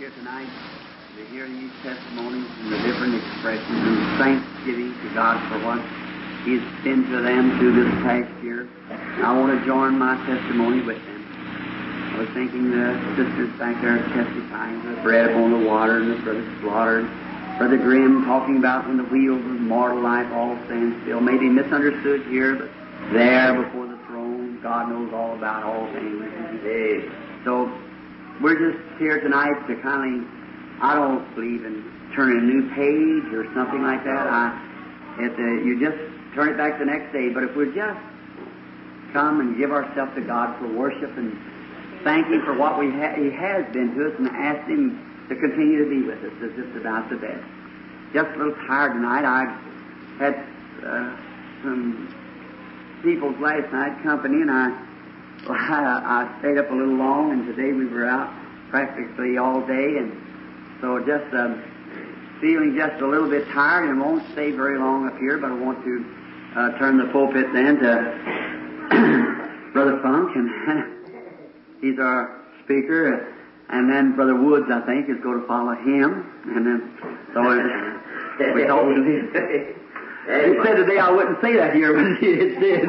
here tonight to hear these testimonies and the different expressions and thanksgiving to God for what He's been to them through this past year. And I want to join my testimony with them. I was thinking the sisters back there testifying the bread upon the water and the Brother Slaughter and Brother Grimm talking about when the wheels of mortal life all stand still. Maybe misunderstood here, but there before the throne, God knows all about all things. So we're just here tonight to I don't believe in turning a new page or something like that. You just turn it back the next day. But if we just come and give ourselves to God for worship and thank Him for what He has been to us and ask Him to continue to be with us, is just about the best. Just a little tired tonight. I had some people last night, company, and I stayed up a little long, and today we were out practically all day, and so just feeling just a little bit tired, and won't stay very long up here, but I want to turn the pulpit then to Brother Funk, and he's our speaker, and then Brother Woods, I think, is going to follow him, and then so we thought he said today I wouldn't say that here, but it did.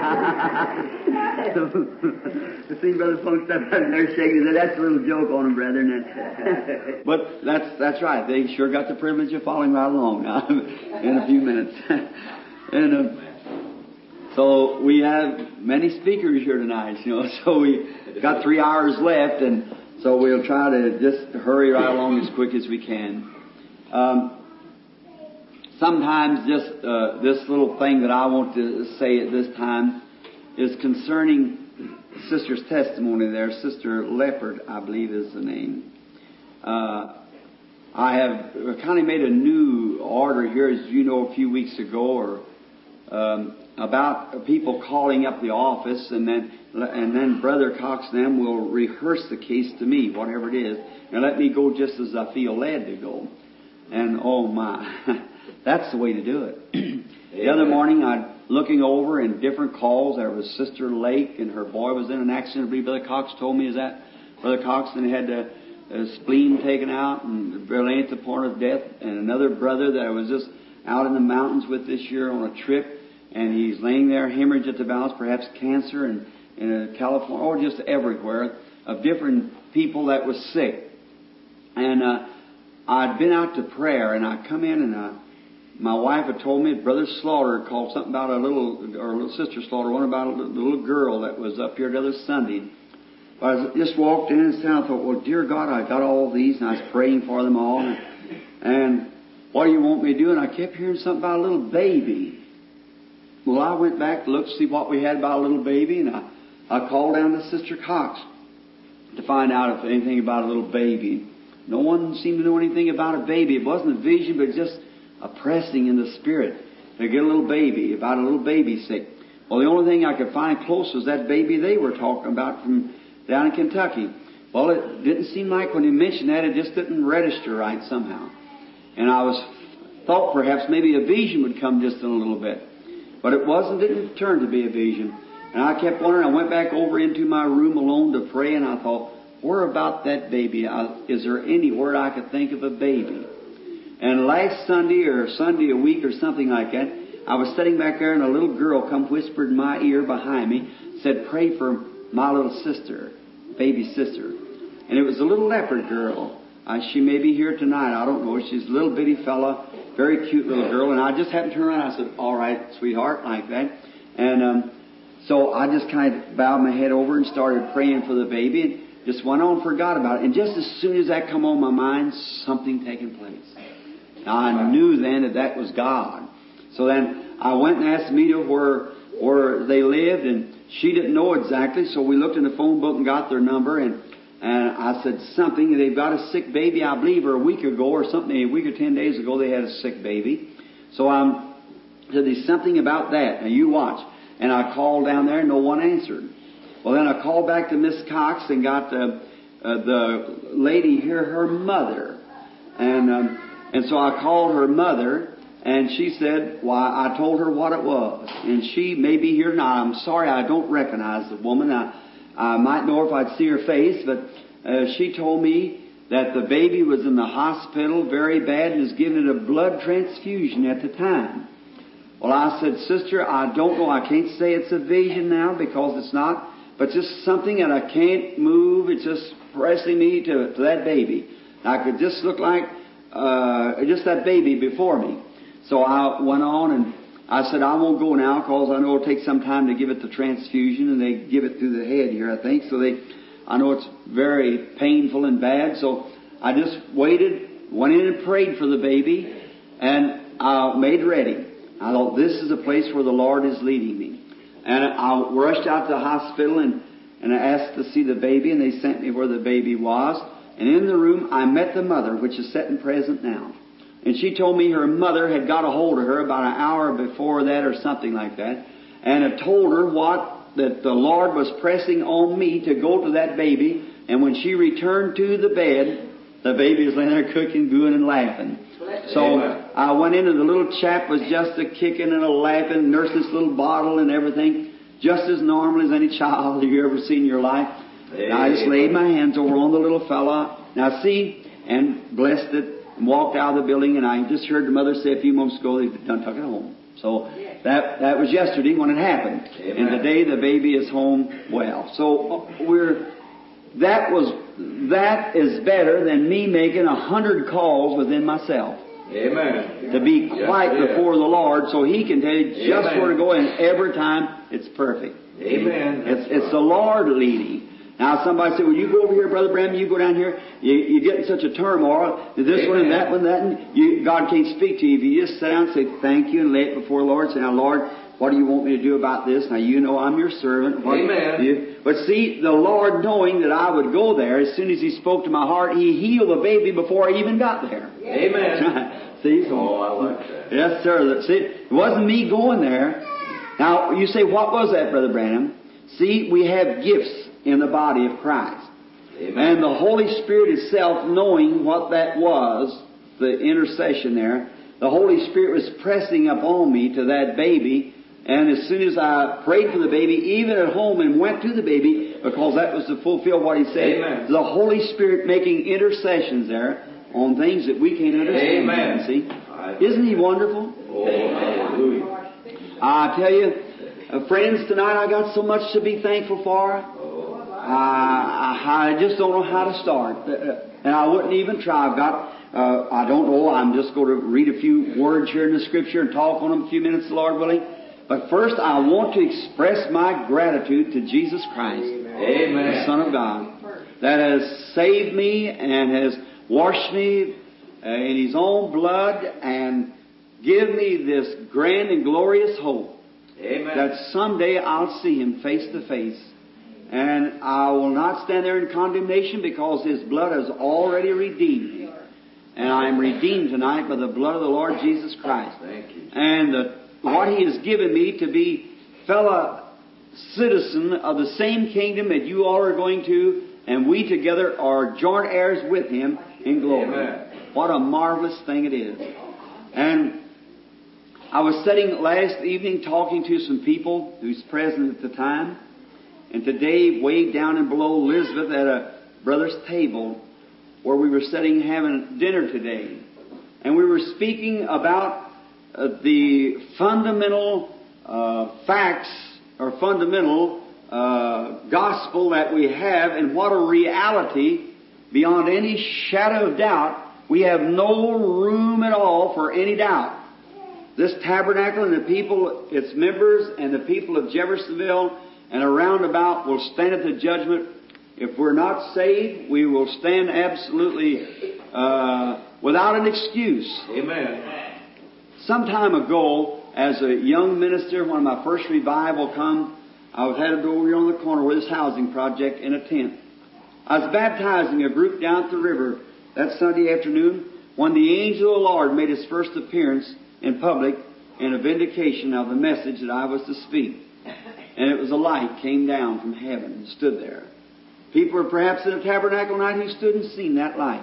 I see Brother Funk step out there shaking. That's a little joke on him, brethren. But that's right. They sure got the privilege of following right along in a few minutes. And so we have many speakers here tonight, so we got 3 hours left, and so we'll try to just hurry right along as quick as we can. Sometimes just this little thing that I want to say at this time is concerning Sister's testimony there. Sister Leopard, I believe is the name. I have kind of made a new order here, as you know, a few weeks ago, about people calling up the office, and then Brother Cox and them will rehearse the case to me, whatever it is, and let me go just as I feel led to go. And oh my, that's the way to do it. The other morning, looking over in different calls, there was Sister Lake, and her boy was in an accident. I believe Brother Cox told me, is that Brother Cox, and had a spleen taken out and barely at the point of death, and another brother that was just out in the mountains with this year on a trip, and he's laying there, hemorrhage at the bowels, perhaps cancer, and in California, or just everywhere, of different people that was sick. And I'd been out to prayer, and I come in, and my wife had told me that Brother Slaughter called something about little Sister Slaughter, one about a little girl that was up here the other Sunday. But I just walked in and I thought, well, dear God, I got all these, and I was praying for them all, and what do you want me to do? And I kept hearing something about a little baby. Well, I went back to look to see what we had about a little baby, and I called down to Sister Cox to find out if anything about a little baby. No one seemed to know anything about a baby. It wasn't a vision, but just a pressing in the spirit to get a little baby, about a little baby sick. Well, the only thing I could find close was that baby they were talking about from down in Kentucky. Well, it didn't seem like when he mentioned that, it just didn't register right somehow. And I thought perhaps maybe a vision would come just in a little bit. But it didn't turn to be a vision. And I kept wondering, I went back over into my room alone to pray, and I thought, where about that baby? Is there any word I could think of a baby? And last Sunday or Sunday a week or something like that, I was sitting back there, and a little girl come whispered in my ear behind me, said, pray for my little sister, baby sister. And it was a little leopard girl. She may be here tonight, I don't know. She's a little bitty fella, very cute little girl. And I just happened to turn around, I said, all right, sweetheart, like that. And so I just kind of bowed my head over and started praying for the baby, and just went on and forgot about it. And just as soon as that come on my mind, something taken place. Now, I knew then that was God. So then I went and asked Mita where they lived, and she didn't know exactly. So we looked in the phone book and got their number, and I said something. They've got a sick baby, I believe, or a week ago or something. A week or 10 days ago, they had a sick baby. So I said, there's something about that. Now, you watch. And I called down there, and no one answered. Well, then I called back to Miss Cox and got the lady here, her mother. And so I called her mother, and she said, why, I told her what it was. And she may be here now. I'm sorry, I don't recognize the woman. I might know her if I'd see her face, but she told me that the baby was in the hospital very bad and was given a blood transfusion at the time. Well, I said, Sister, I don't know. I can't say it's a vision now because it's not, but just something that I can't move. It's just pressing me to that baby. I could just look like just that baby before me. So I went on and I said, I won't go now because I know it'll take some time to give it the transfusion, and they give it through the head here, I think. So I know it's very painful and bad. So I just waited, went in and prayed for the baby, and I made ready. I thought, this is a place where the Lord is leading me. And I rushed out to the hospital and I asked to see the baby, and they sent me where the baby was. And in the room, I met the mother, which is sitting present now. And she told me her mother had got a hold of her about an hour before that or something like that, and had told her that the Lord was pressing on me to go to that baby. And when she returned to the bed, the baby was laying there cooking, gooing, and laughing. So I went in, and the little chap was just a kicking and a laughing, nursing this little bottle and everything, just as normal as any child you ever seen in your life. And I just laid my hands over on the little fella. Now see, and blessed it, and walked out of the building, and I just heard the mother say a few moments ago they've done took it home. So that was yesterday when it happened. Amen. And today the baby is home well. So that is better than me making 100 calls within myself. Amen. To be quiet before the Lord so He can tell you just where to go, and every time it's perfect. Amen. It's the Lord leading. Now somebody said, well, you go over here, Brother Branham, you go down here, you get in such a turmoil, this one and that one, and God can't speak to you. If you just sit down and say thank you and lay it before the Lord, say, now Lord, what do you want me to do about this? Now you know I'm your servant. Amen. But see, the Lord, knowing that I would go there, as soon as He spoke to my heart, He healed the baby before I even got there. Amen. See? Oh, I like that. Yes, sir. See, it wasn't me going there. Now, you say, what was that, Brother Branham? See, we have gifts in the body of Christ. Amen. And the Holy Spirit itself, knowing what that was, the intercession there, the Holy Spirit was pressing upon me to that baby. And as soon as I prayed for the baby, even at home, and went to the baby, because that was to fulfill what He said, Amen. the Holy Spirit making intercessions there on things that we can't understand. Amen. See? Isn't He wonderful? Oh, hallelujah. I tell you, friends, tonight I got so much to be thankful for. I just don't know how to start. And I wouldn't even try. I don't know. I'm just going to read a few words here in the Scripture and talk on them a few minutes, the Lord willing. But first, I want to express my gratitude to Jesus Christ, Amen. the Son of God, that has saved me and has washed me in His own blood and give me this grand and glorious hope. Amen. That someday I'll see Him face to face. And I will not stand there in condemnation because His blood has already redeemed me. And I am redeemed tonight by the blood of the Lord Jesus Christ. Thank you. And what He has given me to be fellow citizen of the same kingdom that you all are going to, and we together are joint heirs with Him in glory. Amen. What a marvelous thing it is. And I was sitting last evening talking to some people who's present at the time, and today way down and below Elizabeth at a brother's table where we were sitting having dinner today. And we were speaking about the fundamental facts or fundamental gospel that we have, and what a reality beyond any shadow of doubt. We have no room at all for any doubt. This tabernacle and the people, its members, and the people of Jeffersonville and around about will stand at the judgment. If we're not saved, we will stand absolutely without an excuse. Amen. Some time ago, as a young minister, when my first revival come, I was headed over here on the corner with this housing project in a tent. I was baptizing a group down at the river that Sunday afternoon when the angel of the Lord made His first appearance in public in a vindication of the message that I was to speak. And it was a light came down from heaven and stood there. People were perhaps in a tabernacle night who stood and seen that light.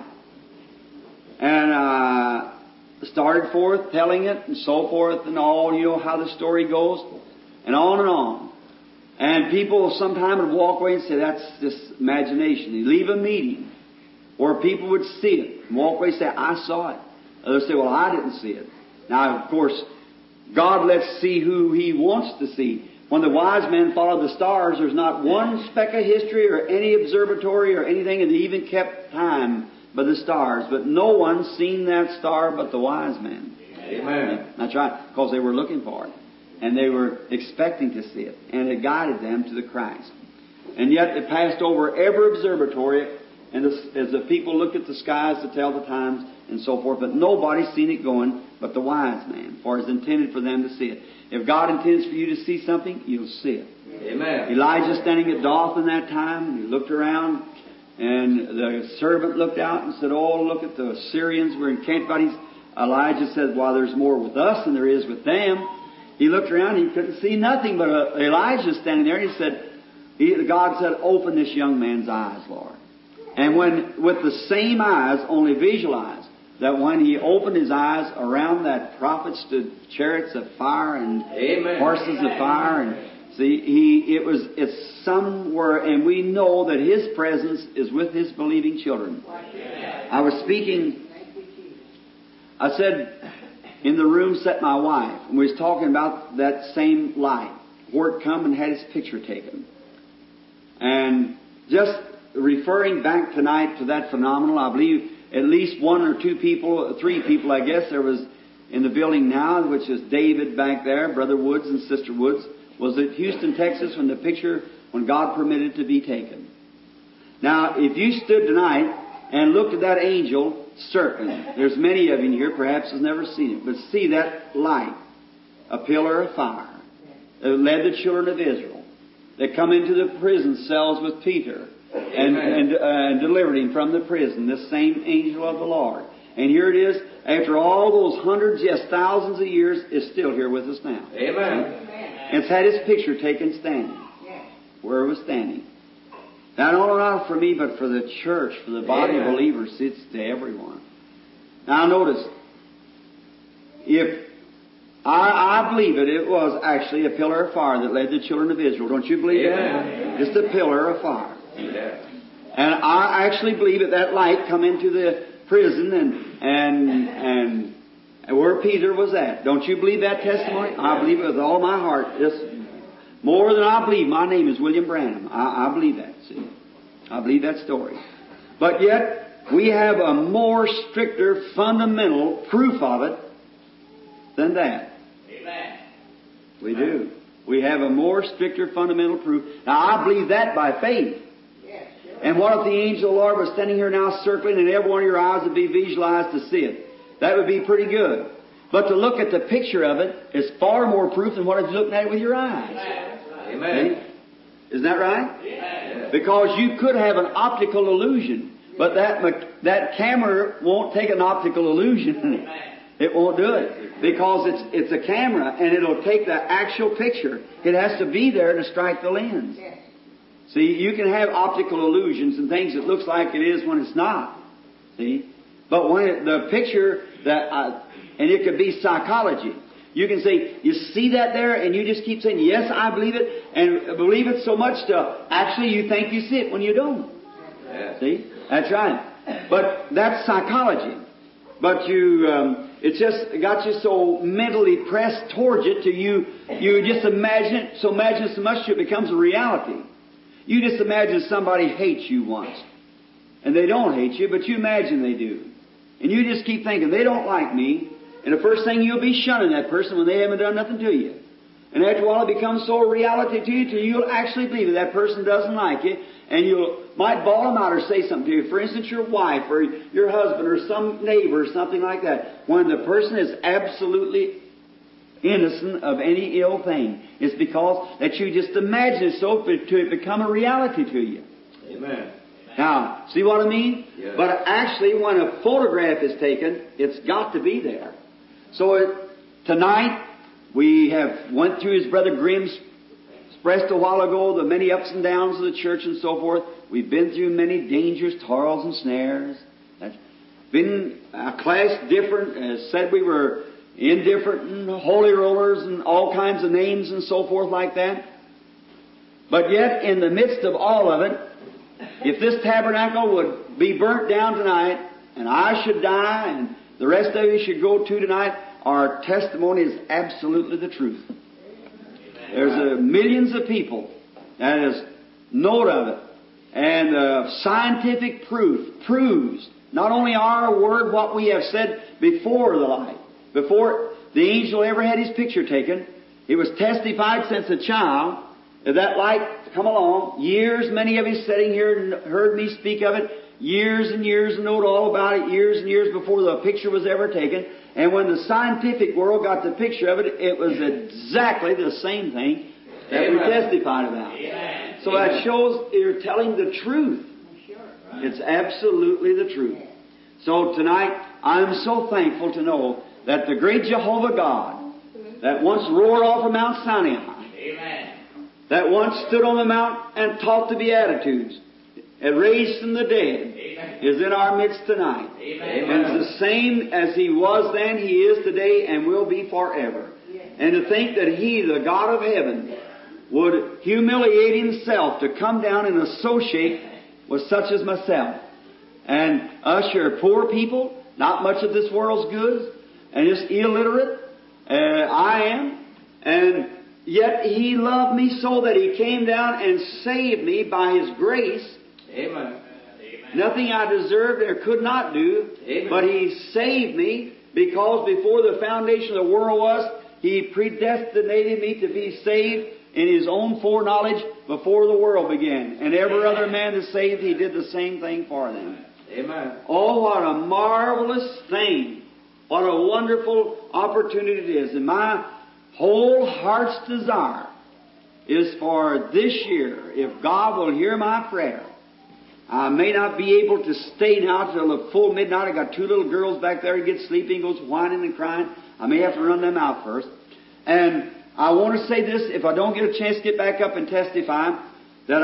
And started forth telling it and so forth and all, you know how the story goes, and on and on. And people sometime would walk away and say, that's just imagination. They leave a meeting. where people would see it and walk away and say, I saw it. Others say, well, I didn't see it. Now, of course, God lets see who He wants to see. When the wise men followed the stars, there's not one speck of history or any observatory or anything, and they even kept time by the stars. But no one's seen that star but the wise men. Amen. That's right, because they were looking for it. And they were expecting to see it. And it guided them to the Christ. And yet it passed over every observatory, and as the people looked at the skies to tell the times and so forth, but nobody's seen it going but the wise man, for it's intended for them to see it. If God intends for you to see something, you'll see it. Amen. Elijah standing at Dothan that time, and he looked around, and the servant looked out and said, oh, look at the Syrians were encamped about. Elijah said, well, there's more with us than there is with them. He looked around, he couldn't see nothing but Elijah standing there. He said, God said, open this young man's eyes, Lord. And when, with the same eyes, only visualize that when he opened his eyes, around that prophet stood chariots of fire and Amen. horses of fire. And see, it's somewhere, and we know that His presence is with His believing children. I was speaking, I said, in the room sat my wife, and we was talking about that same light, where it come and had his picture taken. And just referring back tonight to that phenomenon, I believe at least one or two people, three people, I guess, there was in the building now, which is David back there, Brother Woods and Sister Woods, was at Houston, Texas, when God permitted it to be taken. Now, if you stood tonight and looked at that angel circling, there's many of you here perhaps has never seen it, but see that light, a pillar of fire, that led the children of Israel, that come into the prison cells with Peter, and delivered him from the prison, this same angel of the Lord. And here it is, after all those hundreds, yes, thousands of years, is still here with us now. Amen. It's had his picture taken standing, where it was standing. Now, not for me, but for the church, for the body of believers, it's to everyone. Now, notice, if I believe it was actually a pillar of fire that led the children of Israel. Don't you believe that? Just a pillar of fire. And I actually believe that light come into the prison and where Peter was at. Don't you believe that testimony? I believe it with all my heart. Just more than I believe my name is William Branham. I believe that, see. I believe that story. But yet, we have a more stricter fundamental proof of it than that. Amen. We do. We have a more stricter fundamental proof. Now, I believe that by faith. And what if the angel of the Lord was standing here now circling and every one of your eyes would be visualized to see it? That would be pretty good. But to look at the picture of it is far more proof than what if you're looking at it with your eyes. Amen. Isn't that right? Amen. Because you could have an optical illusion, but that camera won't take an optical illusion. It won't do it. Because it's a camera and it'll take the actual picture. It has to be there to strike the lens. See, you can have optical illusions and things that looks like it is when it's not. See? But when the picture and it could be psychology. You can say, you see that there, and you just keep saying, yes, I believe it, and believe it so much to actually you think you see it when you don't. Yes. See? That's right. But that's psychology. But it's just got you so mentally pressed towards it till you just imagine it so much till it becomes a reality. You just imagine somebody hates you once. And they don't hate you, but you imagine they do. And you just keep thinking, they don't like me. And the first thing you'll be shunning that person when they haven't done nothing to you. And after a while it becomes so a reality to you till you'll actually believe that person doesn't like you. And you might bawl them out or say something to you. For instance, your wife or your husband or some neighbor or something like that. When the person is absolutely innocent of any ill thing. It's because that you just imagine it so to it become a reality to you. Amen. Now, see what I mean? Yes. But actually, when a photograph is taken, it's got to be there. So tonight, we have went through, as Brother Grimm expressed a while ago, the many ups and downs of the church and so forth. We've been through many dangers, toils and snares. That's been a class different, as said we were indifferent and holy rollers and all kinds of names and so forth like that. But yet, in the midst of all of it, If this tabernacle would be burnt down tonight, and I should die, and the rest of you should go too tonight, our testimony is absolutely the truth. There's millions of people that has note of it. And scientific proof proves not only our word, what we have said before the light, before the angel ever had his picture taken. It was testified since a child that light come along. Years, many of you sitting here and heard me speak of it. Years and years and know all about it. Years and years before the picture was ever taken. And when the scientific world got the picture of it, it was exactly the same thing that we testified about. Amen. So that shows you're telling the truth. It's absolutely the truth. So tonight, I'm so thankful to know that the great Jehovah God, that once roared off of Mount Sinai, Amen. that once stood on the mount and taught the Beatitudes, and raised from the dead, Amen. is in our midst tonight. Amen. And it's the same as He was then, He is today, and will be forever. And to think that He, the God of heaven, would humiliate Himself to come down and associate with such as myself. And us, you're poor people, not much of this world's goods, and just illiterate. I am. And yet He loved me so that He came down and saved me by His grace. Amen. Nothing I deserved or could not do, Amen. but He saved me because before the foundation of the world was, He predestinated me to be saved in His own foreknowledge before the world began. And every other man that's saved, He did the same thing for them. Amen. Oh, what a marvelous thing. What a wonderful opportunity it is. And my whole heart's desire is for this year, if God will hear my prayer. I may not be able to stay now till the full midnight. I got two little girls back there who get sleepy and goes whining and crying. I may have to run them out first. And I want to say this, if I don't get a chance to get back up and testify, that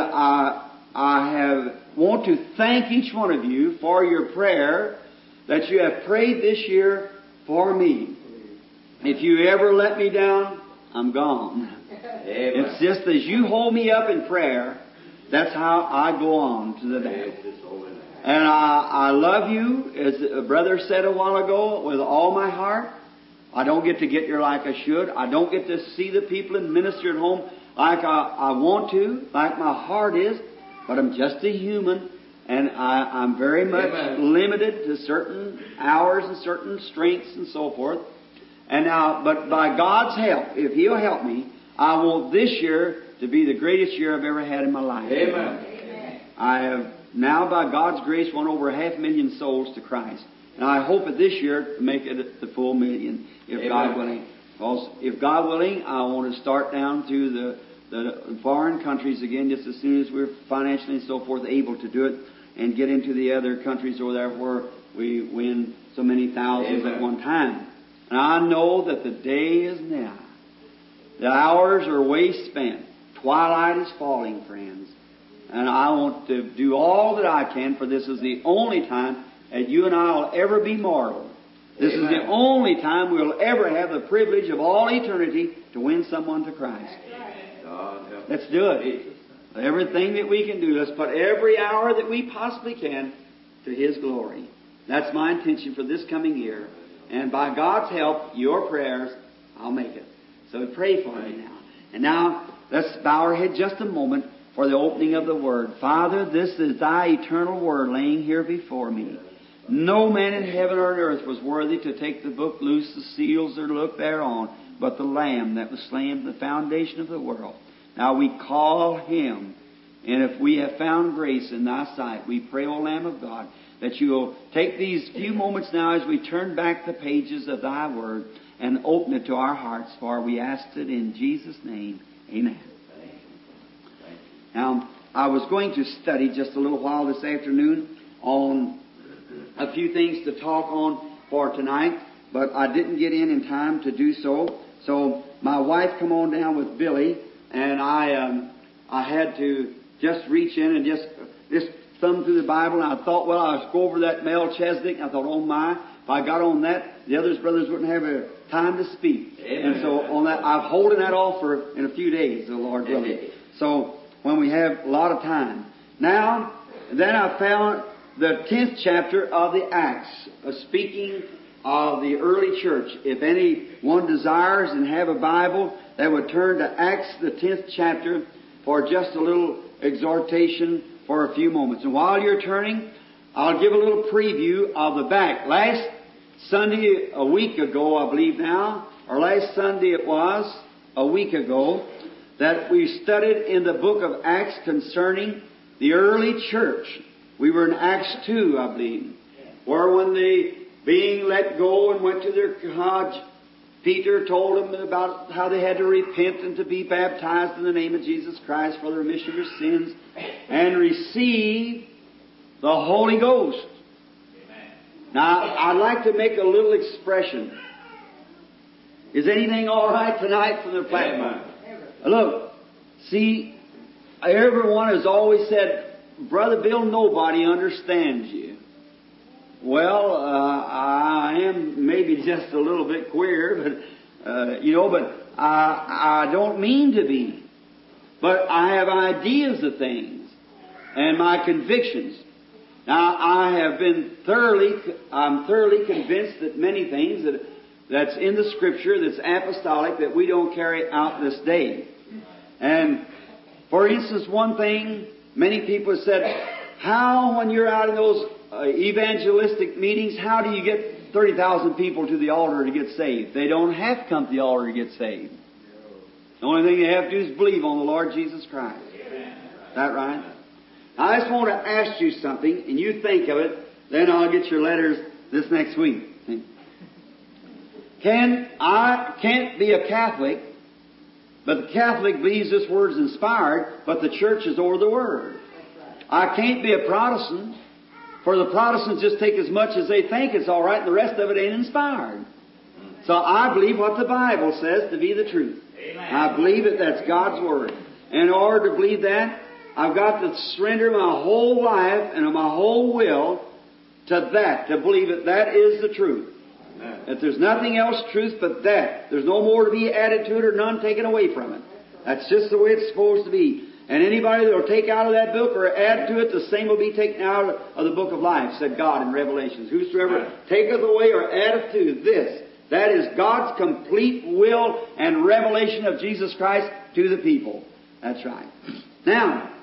I want to thank each one of you for your prayer that you have prayed this year for me. If you ever let me down, I'm gone. Amen. It's just as you hold me up in prayer, that's how I go on to the day. And I love you, as a brother said a while ago, with all my heart. I don't get to get here like I should. I don't get to see the people and minister at home like I want to, like my heart is. But I'm just a human, and I'm very much limited to certain hours and certain strengths and so forth. And now, but by God's help, if He'll help me, I want this year to be the greatest year I've ever had in my life. Amen. I have now, by God's grace, won over 500,000 souls to Christ. And I hope that this year to make it the full million, if God willing. Also, if God willing, I want to start down through the foreign countries again, just as soon as we're financially and so forth able to do it, and get into the other countries over there where we win so many thousands at one time. And I know that the day is now. The hours are way spent. Twilight is falling, friends. And I want to do all that I can, for this is the only time that you and I will ever be mortal. This is the only time we'll ever have the privilege of all eternity to win someone to Christ. Let's do it. Everything that we can do, let's put every hour that we possibly can to His glory. That's my intention for this coming year. And by God's help, your prayers, I'll make it. So pray for me now. And now, let's bow our head just a moment for the opening of the Word. Father, this is Thy eternal Word laying here before me. No man in heaven or on earth was worthy to take the book loose, the seals, or look thereon, but the Lamb that was slain from the foundation of the world. Now we call Him, and if we have found grace in Thy sight, we pray, O Lamb of God, that You will take these few moments now as we turn back the pages of Thy Word and open it to our hearts, for we ask it in Jesus' name. Amen. Now, I was going to study just a little while this afternoon on a few things to talk on for tonight, but I didn't get in time to do so. So my wife come on down with Billy, and I had to just reach in and just thumb through the Bible, and I thought, well, I'll go over that Melchizedek, and I thought, oh my, if I got on that, the other brothers wouldn't have a time to speak. Amen. And so on that, I'm holding that off for in a few days, the Lord willing. So when we have a lot of time. Now, then I found the 10th chapter of the Acts, speaking of the early church. If anyone desires and have a Bible, they would turn to Acts, the 10th chapter, for just a little exhortation for a few moments. And while you're turning, I'll give a little preview of the back. Last Sunday, a week ago, I believe now, or last Sunday it was, a week ago, that we studied in the book of Acts concerning the early church. We were in Acts 2, I believe, where when they, being let go and went to their lodge, Peter told them about how they had to repent and to be baptized in the name of Jesus Christ for the remission of their sins and receive the Holy Ghost. Amen. Now, I'd like to make a little expression. Is anything all right tonight from the platform? Look, see, everyone has always said, Brother Bill, nobody understands you. Well, I am maybe just a little bit queer, but I don't mean to be. But I have ideas of things and my convictions. Now, I'm thoroughly convinced that many things that's in the Scripture, that's apostolic, that we don't carry out this day. And, for instance, one thing, many people have said, how, when you're out in those evangelistic meetings, how do you get 30,000 people to the altar to get saved? They don't have to come to the altar to get saved. The only thing they have to do is believe on the Lord Jesus Christ. Is that right? I just want to ask you something, and you think of it, then I'll get your letters this next week. I can't be a Catholic, but the Catholic believes this Word's inspired, but the Church is over the Word. I can't be a Protestant, for the Protestants just take as much as they think it's all right, and the rest of it ain't inspired. So I believe what the Bible says to be the truth. Amen. I believe that that's God's Word. And in order to believe that, I've got to surrender my whole life and my whole will to that, to believe that that is the truth. Amen. That there's nothing else truth but that. There's no more to be added to it or none taken away from it. That's just the way it's supposed to be. And anybody that will take out of that book or add to it, the same will be taken out of the book of life, said God in Revelations. Whosoever taketh away or addeth to this, that is God's complete will and revelation of Jesus Christ to the people. That's right. Now,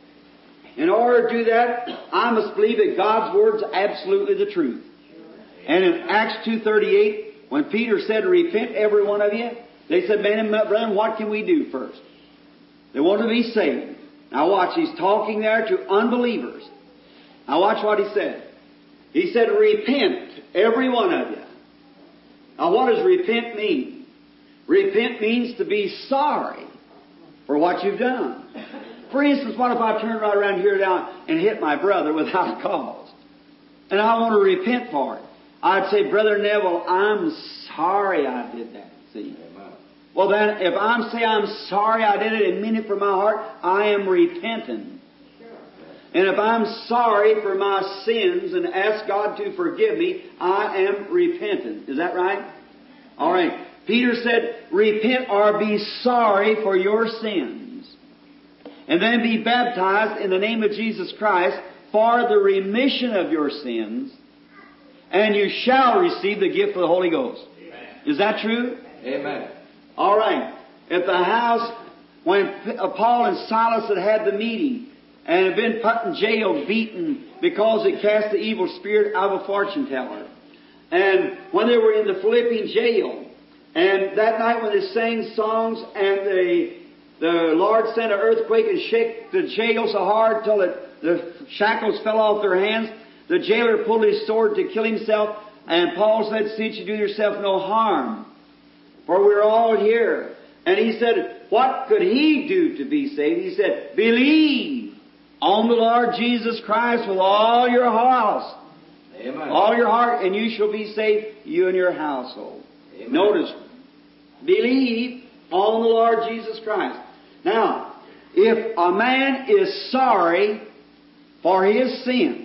in order to do that, I must believe that God's Word's absolutely the truth. And in Acts 2:38, when Peter said, repent every one of you, they said, man and brethren, what can we do first? They want to be saved. Now watch, he's talking there to unbelievers. Now watch what he said. He said, repent, every one of you. Now what does repent mean? Repent means to be sorry for what you've done. For instance, what if I turned right around here now and hit my brother without a cause? And I want to repent for it. I'd say, Brother Neville, I'm sorry I did that. See? Well then, if I'm sorry I did it and mean it from my heart, I am repenting. And if I'm sorry for my sins and ask God to forgive me, I am repentant. Is that right? All right. Peter said, repent or be sorry for your sins. And then be baptized in the name of Jesus Christ for the remission of your sins. And you shall receive the gift of the Holy Ghost. Amen. Is that true? Amen. All right. At the house, when Paul and Silas had the meeting and had been put in jail, beaten, because it cast the evil spirit out of a fortune teller. And when they were in the Philippian jail, and that night when they sang songs and the Lord sent an earthquake and shook the jail so hard till the shackles fell off their hands, the jailer pulled his sword to kill himself, and Paul said, see that you do yourself no harm, for we're all here. And he said, what could he do to be saved? He said, believe on the Lord Jesus Christ with all your house, Amen. All your heart, and you shall be saved, you and your household. Amen. Notice, believe on the Lord Jesus Christ. Now, if a man is sorry for his sins,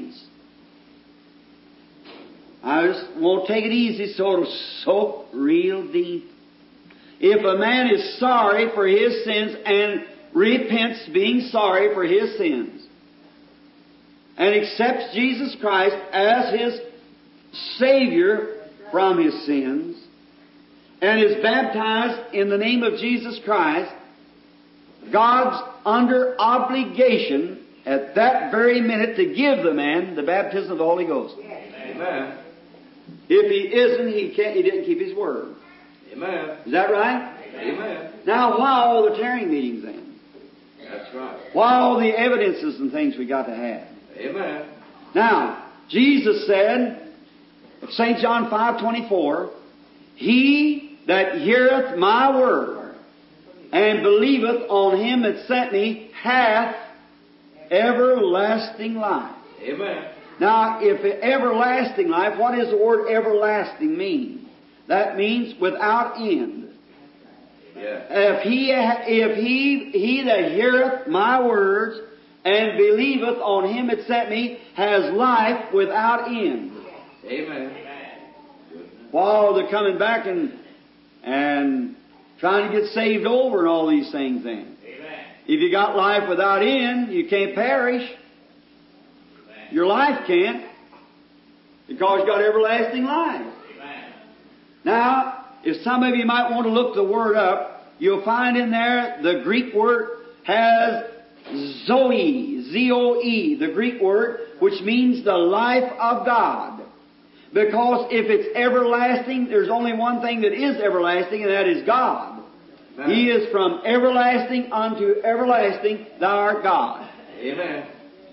I just won't take it easy so it'll soak real deep. If a man is sorry for his sins and repents being sorry for his sins, and accepts Jesus Christ as his Savior from his sins, and is baptized in the name of Jesus Christ, God's under obligation at that very minute to give the man the baptism of the Holy Ghost. Amen. If he isn't, he didn't keep his word. Amen. Is that right? Amen. Now, why all the tearing meetings then? That's right. Why all the evidences and things we got to have? Amen. Now, Jesus said, St. John 5:24, He that heareth my word and believeth on him that sent me hath everlasting life. Amen. Now, if everlasting life, what does the word everlasting mean? That means without end. Yeah. If he that heareth my words and believeth on him that sent me has life without end. Amen. While they're coming back and trying to get saved over and all these things then. Amen. If you got life without end, you can't perish. Your life can't, because you got everlasting life. Amen. Now, if some of you might want to look the word up, you'll find in there the Greek word has Zoe, Z-O-E, the Greek word, which means the life of God. Because if it's everlasting, there's only one thing that is everlasting, and that is God. Amen. He is from everlasting unto everlasting, thou art God. Amen.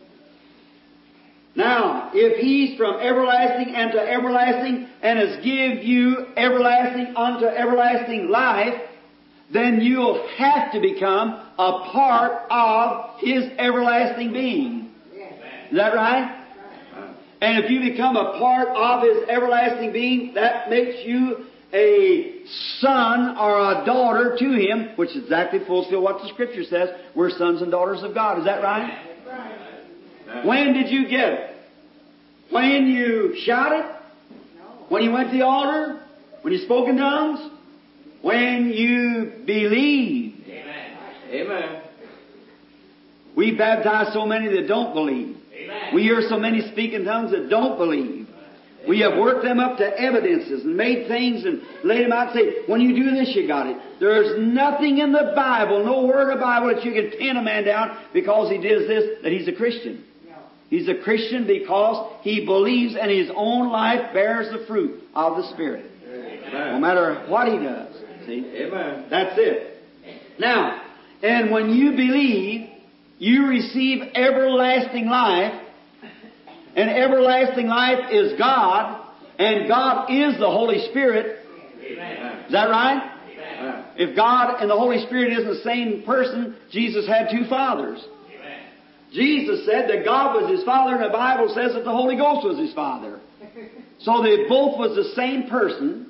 Now, if He's from everlasting and to everlasting and has give you everlasting unto everlasting life, then you'll have to become a part of His everlasting being. Is that right? And if you become a part of His everlasting being, that makes you a son or a daughter to Him, which exactly fulfills what the Scripture says. We're sons and daughters of God. Is that right? When did you get it? When you shouted? When you went to the altar? When you spoke in tongues? When you believed? Amen. We baptize so many that don't believe. Amen. We hear so many speak in tongues that don't believe. We have worked them up to evidences and made things and laid them out and say, when you do this, you got it. There's nothing in the Bible, no word of the Bible that you can pin a man down because he does this, that he's a Christian. He's a Christian because he believes and his own life bears the fruit of the Spirit. Amen. No matter what he does. See? Amen. That's it. Now, and when you believe, you receive everlasting life. And everlasting life is God. And God is the Holy Spirit. Amen. Is that right? Amen. If God and the Holy Spirit isn't the same person, Jesus had two fathers. Amen. Jesus said that God was His Father, and the Bible says that the Holy Ghost was His Father. So they both was the same person.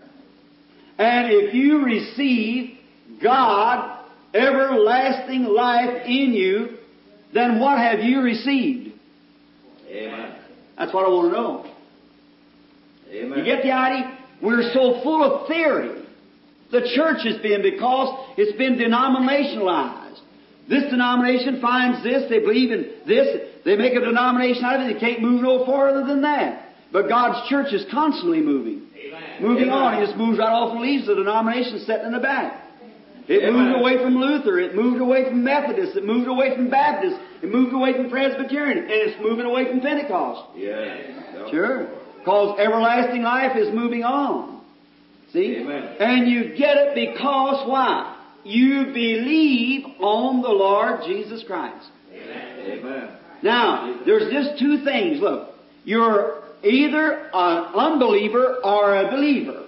And if you receive God, everlasting life in you, then what have you received? Amen. That's what I want to know. Amen. You get the idea? We're so full of theory. The church has been, because it's been denominationalized. This denomination finds this, they believe in this, they make a denomination out of it, they can't move no farther than that. But God's church is constantly moving. Amen. Moving Amen. on. It just moves right off and leaves the denomination sitting in the back. It Amen. moved away from Luther. It moved away from Methodist. It moved away from Baptist. It moved away from Presbyterian. And it's moving away from Pentecost. Yeah. Sure. Because everlasting life is moving on. See? Amen. And you get it because why? You believe on the Lord Jesus Christ. Amen. Now, there's just two things. Look, you're either an unbeliever or a believer.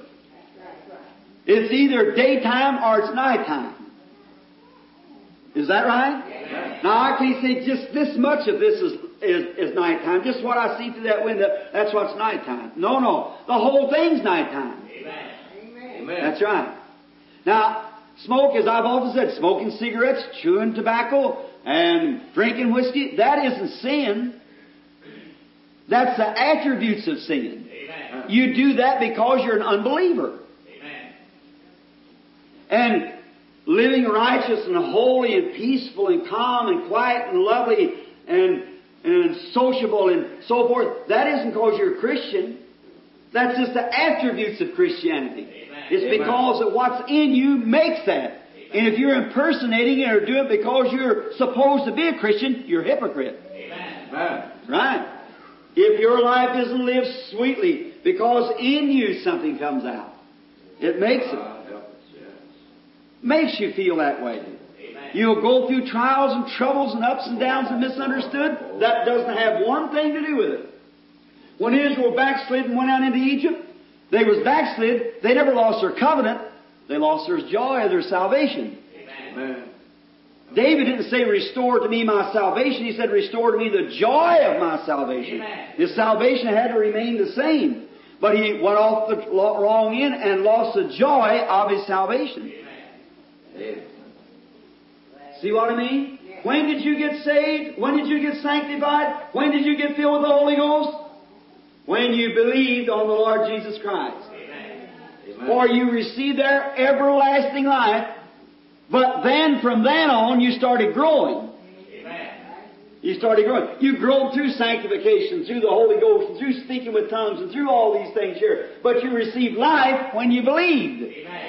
It's either daytime or it's nighttime. Is that right? Amen. Now, I can say just this much of this is nighttime. Just what I see through that window, that's what's nighttime. No. The whole thing's nighttime. Amen. That's right. Now, smoke, as I've often said, smoking cigarettes, chewing tobacco, and drinking whiskey, that isn't sin. That's the attributes of sin. Amen. You do that because you're an unbeliever. Amen. And living righteous and holy and peaceful and calm and quiet and lovely and and sociable and so forth. That isn't because you're a Christian. That's just the attributes of Christianity. Amen. It's because of what's in you makes that. Amen. And if you're impersonating it or doing it because you're supposed to be a Christian, you're a hypocrite. Amen. Right? If your life isn't lived sweetly because in you something comes out, it makes it. Makes you feel that way. Amen. You'll go through trials and troubles and ups and downs and misunderstood. That doesn't have one thing to do with it. When Israel backslid and went out into Egypt, they was backslid. They never lost their covenant. They lost their joy of their salvation. Amen. David didn't say, restore to me my salvation. He said, restore to me the joy of my salvation. Amen. His salvation had to remain the same. But he went off the wrong end and lost the joy of his salvation. Amen. See what I mean? When did you get saved? When did you get sanctified? When did you get filled with the Holy Ghost? When you believed on the Lord Jesus Christ. Amen. For you received their everlasting life. But then from then on you started growing. Amen. You started growing. You grew through sanctification, through the Holy Ghost, and through speaking with tongues, and through all these things here. But you received life when you believed.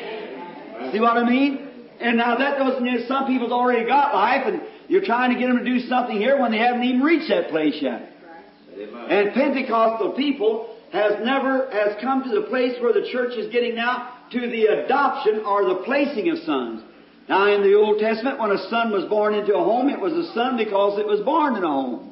Amen. See what I mean? And now that doesn't mean some people's already got life, and you're trying to get them to do something here when they haven't even reached that place yet. Amen. And Pentecostal people has come to the place where the church is getting now to the adoption or the placing of sons. Now in the Old Testament, when a son was born into a home, it was a son because it was born in a home.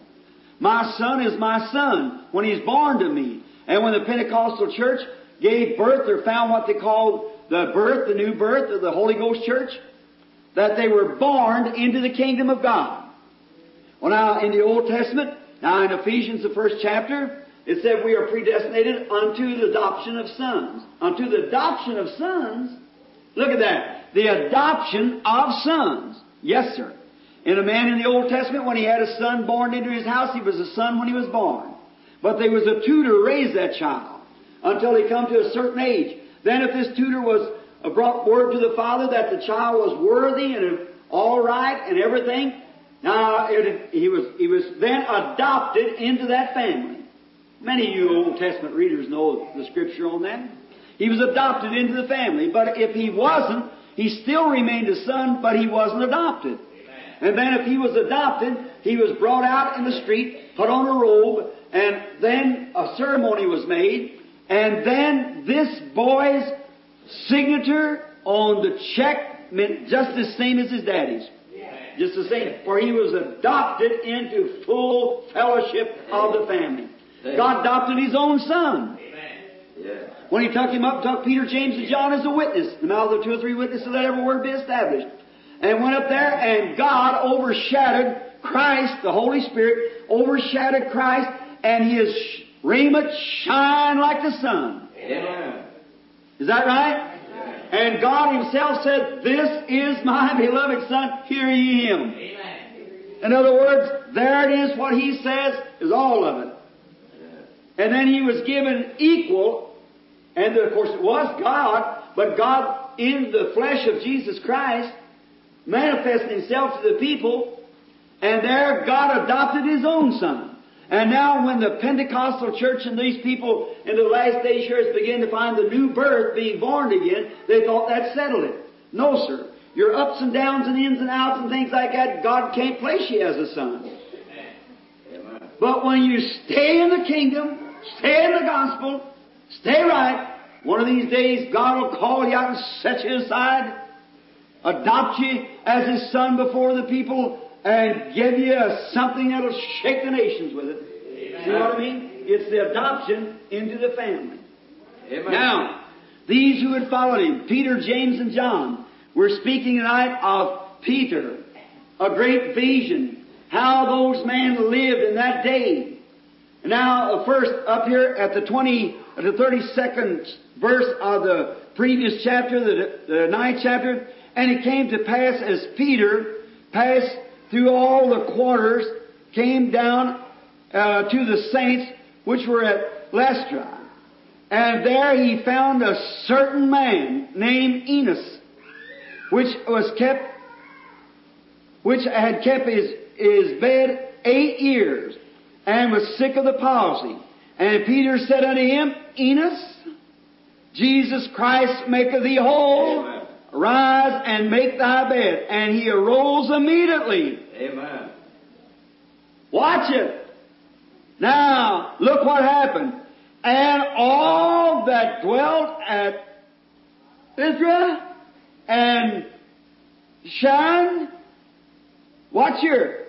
My son is my son when he's born to me. And when the Pentecostal church gave birth or found what they called the new birth of the Holy Ghost church, that they were born into the kingdom of God. Well now in the Old Testament, now in Ephesians the first chapter, it said we are predestinated unto the adoption of sons. Unto the adoption of sons. Look at that. The adoption of sons. Yes, sir. And a man in the Old Testament, when he had a son born into his house, he was a son when he was born. But there was a tutor to raise that child until he come to a certain age. Then if this tutor was brought word to the father that the child was worthy and all right and everything, now he was then adopted into that family. Many of you Old Testament readers know the scripture on that. He was adopted into the family. But if he wasn't, he still remained a son, but he wasn't adopted. Amen. And then if he was adopted, he was brought out in the street, put on a robe, and then a ceremony was made, and then this boy's signature on the check meant just the same as his daddy's. Amen. Just the same. For he was adopted into full fellowship of the family. God adopted His own Son. Yeah. When He took Him up, took Peter, James, and John as a witness. The mouth of 2 or 3 witnesses, let every word be established. And went up there, and God overshadowed Christ, the Holy Spirit, overshadowed Christ, and His raiment shined like the sun. Amen. Is that right? Yeah. And God Himself said, "This is my beloved Son, hear ye Him." Amen. In other words, there it is, what He says is all of it. And then He was given equal, and of course it was God, but God in the flesh of Jesus Christ manifested Himself to the people, and there God adopted His own Son. And now when the Pentecostal church and these people in the last days here begin to find the new birth being born again, they thought that settled it. No, sir. Your ups and downs and ins and outs and things like that, God can't place you as a son. Amen. But when you stay in the kingdom, stay in the gospel, stay right, one of these days God will call you out and set you aside, adopt you as His son before the people, and give you something that'll shake the nations with it. Amen. See what I mean? It's the adoption into the family. Amen. Now, these who had followed Him, Peter, James, and John, we're speaking tonight of Peter, a great vision, how those men lived in that day. Now, first, up here at the 32nd verse of the previous chapter, the 9th chapter, and it came to pass as Peter passed through all the quarters, came down to the saints which were at Lystra. And there he found a certain man named Enos, which had kept his bed 8 years, and was sick of the palsy. And Peter said unto him, Enos, Jesus Christ maketh thee whole. Amen. Rise and make thy bed. And he arose immediately. Amen. Watch it. Now, look what happened. And all that dwelt at Israel and Sharon, watch here,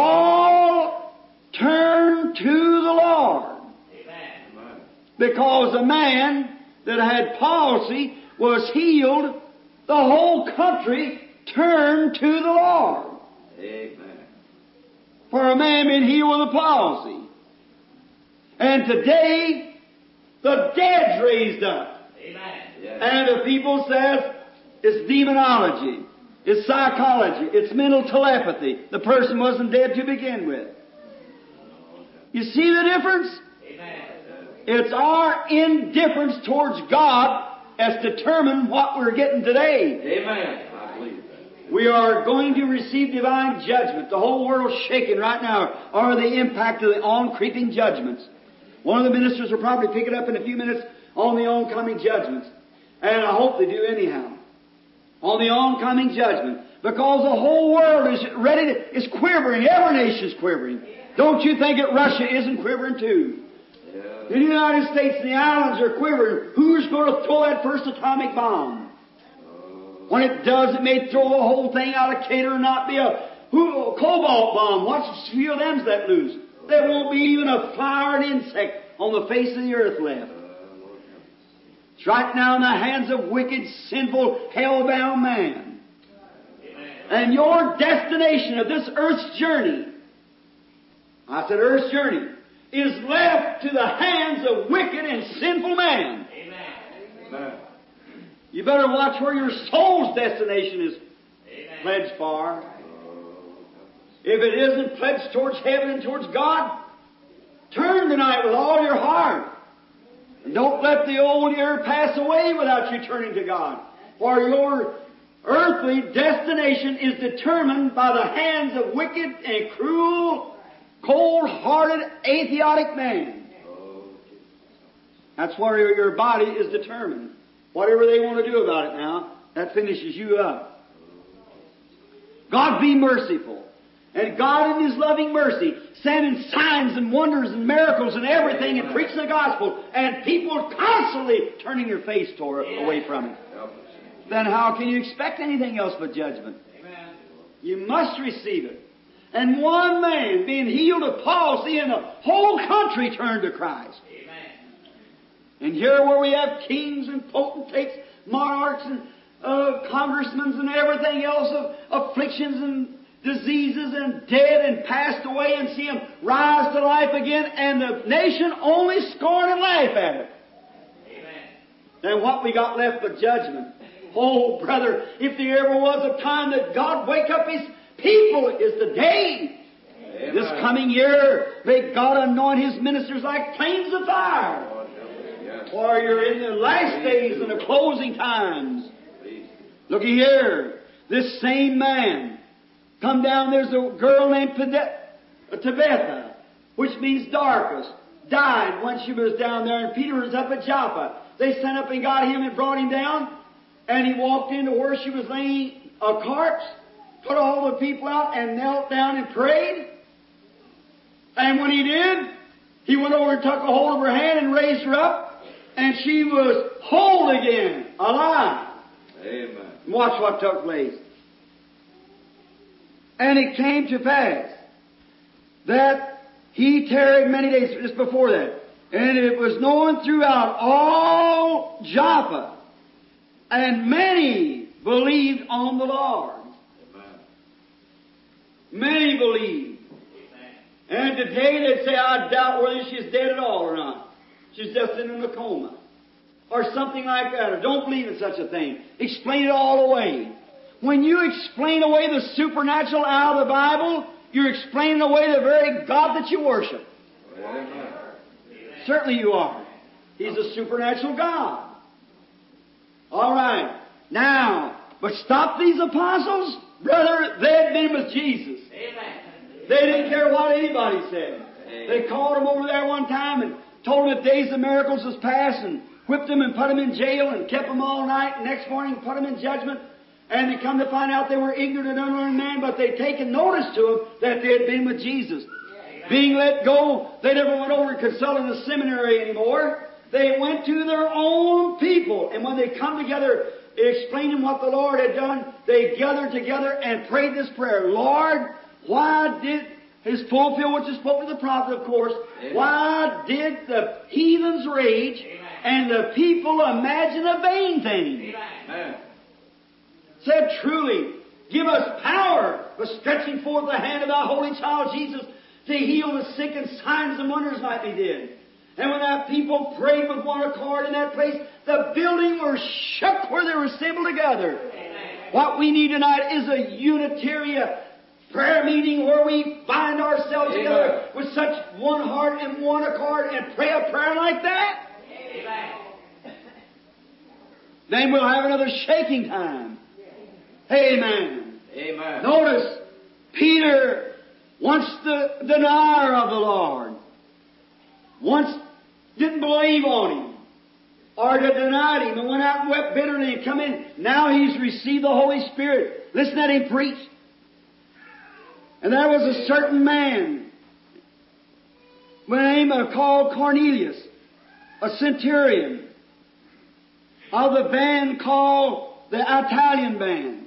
all turned to the Lord. Amen. Because a man that had palsy was healed, the whole country turned to the Lord. Amen. For a man being healed with a palsy. And today, the dead's raised up. Amen. Yes. And the people says, it's demonology, it's psychology, it's mental telepathy. The person wasn't dead to begin with. You see the difference? Amen. It's our indifference towards God that's determined what we're getting today. Amen. I believe that. We are going to receive divine judgment. The whole world's shaking right now are the impact of the on-creeping judgments. One of the ministers will probably pick it up in a few minutes on the oncoming judgments. And I hope they do anyhow. On the oncoming judgment. Because the whole world is ready to, is quivering. Every nation's quivering. Don't you think that Russia isn't quivering too? Yeah. The United States and the islands are quivering. Who's going to throw that first atomic bomb? When it does, it may throw the whole thing out of cater and not be a cobalt bomb. Watch a few of them's let loose. There won't be even a flowered insect on the face of the earth left. It's right now in the hands of wicked, sinful, hell-bound man. And your destination of this earth's journey, I said earth's journey, is left to the hands of wicked and sinful man. Amen. You better watch where your soul's destination is pledged for. If it isn't pledged towards heaven and towards God, turn tonight with all your heart. And don't let the old year pass away without you turning to God. For your earthly destination is determined by the hands of wicked and cruel, cold-hearted, atheistic man. That's where your body is determined. Whatever they want to do about it now, that finishes you up. God be merciful. And God in His loving mercy, sending signs and wonders and miracles and everything and preaching the gospel, and people constantly turning their face away from it. Then how can you expect anything else but judgment? You must receive it. And one man being healed of palsy and the whole country turned to Christ. And here where we have kings and potentates, monarchs and congressmen and everything else of afflictions and diseases and dead and passed away, and see them rise to life again, and the nation only scorn and laugh at it. Then what we got left but judgment. Oh, brother, if there ever was a time that God wake up His people, is the day. Amen. This coming year, may God anoint His ministers like flames of fire. For you're in the last days and the closing times. Looky here. This same man come down. There's a girl named Tabitha, which means darkest, died when she was down there, and Peter was up at Joppa. They sent up and got him and brought him down, and he walked into where she was laying a corpse, put all the people out, and knelt down and prayed. And when he did, he went over and took a hold of her hand and raised her up, and she was whole again, alive. Amen. Watch what took place. And it came to pass that he tarried many days just before that. And it was known throughout all Joppa. And many believed on the Lord. Amen. Many believed. And today they'd say, I doubt whether she's dead at all or not. She's just in a coma. Or something like that. Or don't believe in such a thing. Explain it all away. When you explain away the supernatural out of the Bible, you're explaining away the very God that you worship. Amen. Certainly you are. He's a supernatural God. All right. Now, but stop these apostles? Brother, they had been with Jesus. Amen. They didn't care what anybody said. They called him over there one time and told him that days of miracles was past and whipped him and put him in jail and kept him all night. And next morning put him in judgment. And they come to find out they were ignorant and unlearned men, but they'd taken notice to them that they had been with Jesus. Being let go, they never went over and consulted the seminary anymore. They went to their own people. And when they come together, explaining what the Lord had done, they gathered together and prayed this prayer. Lord, why did His fulfill which is spoken to the prophet, of course. Amen. Why did the heathens rage and the people imagine a vain thing? Amen. Said truly, give us power for stretching forth the hand of Thy holy child Jesus to heal the sick, and signs and wonders might be did. And when that people prayed with one accord in that place, the building was shook where they were assembled together. Amen. What we need tonight is a Unitarian prayer meeting where we bind ourselves together with such one heart and one accord and pray a prayer like that. Amen. Then we'll have another shaking time. Amen. Amen. Notice, Peter, once the denier of the Lord, once didn't believe on Him, or denied Him and went out and wept bitterly and come in. Now he's received the Holy Spirit. Listen at him preach. And there was a certain man by the name of called Cornelius, a centurion of the band called the Italian band,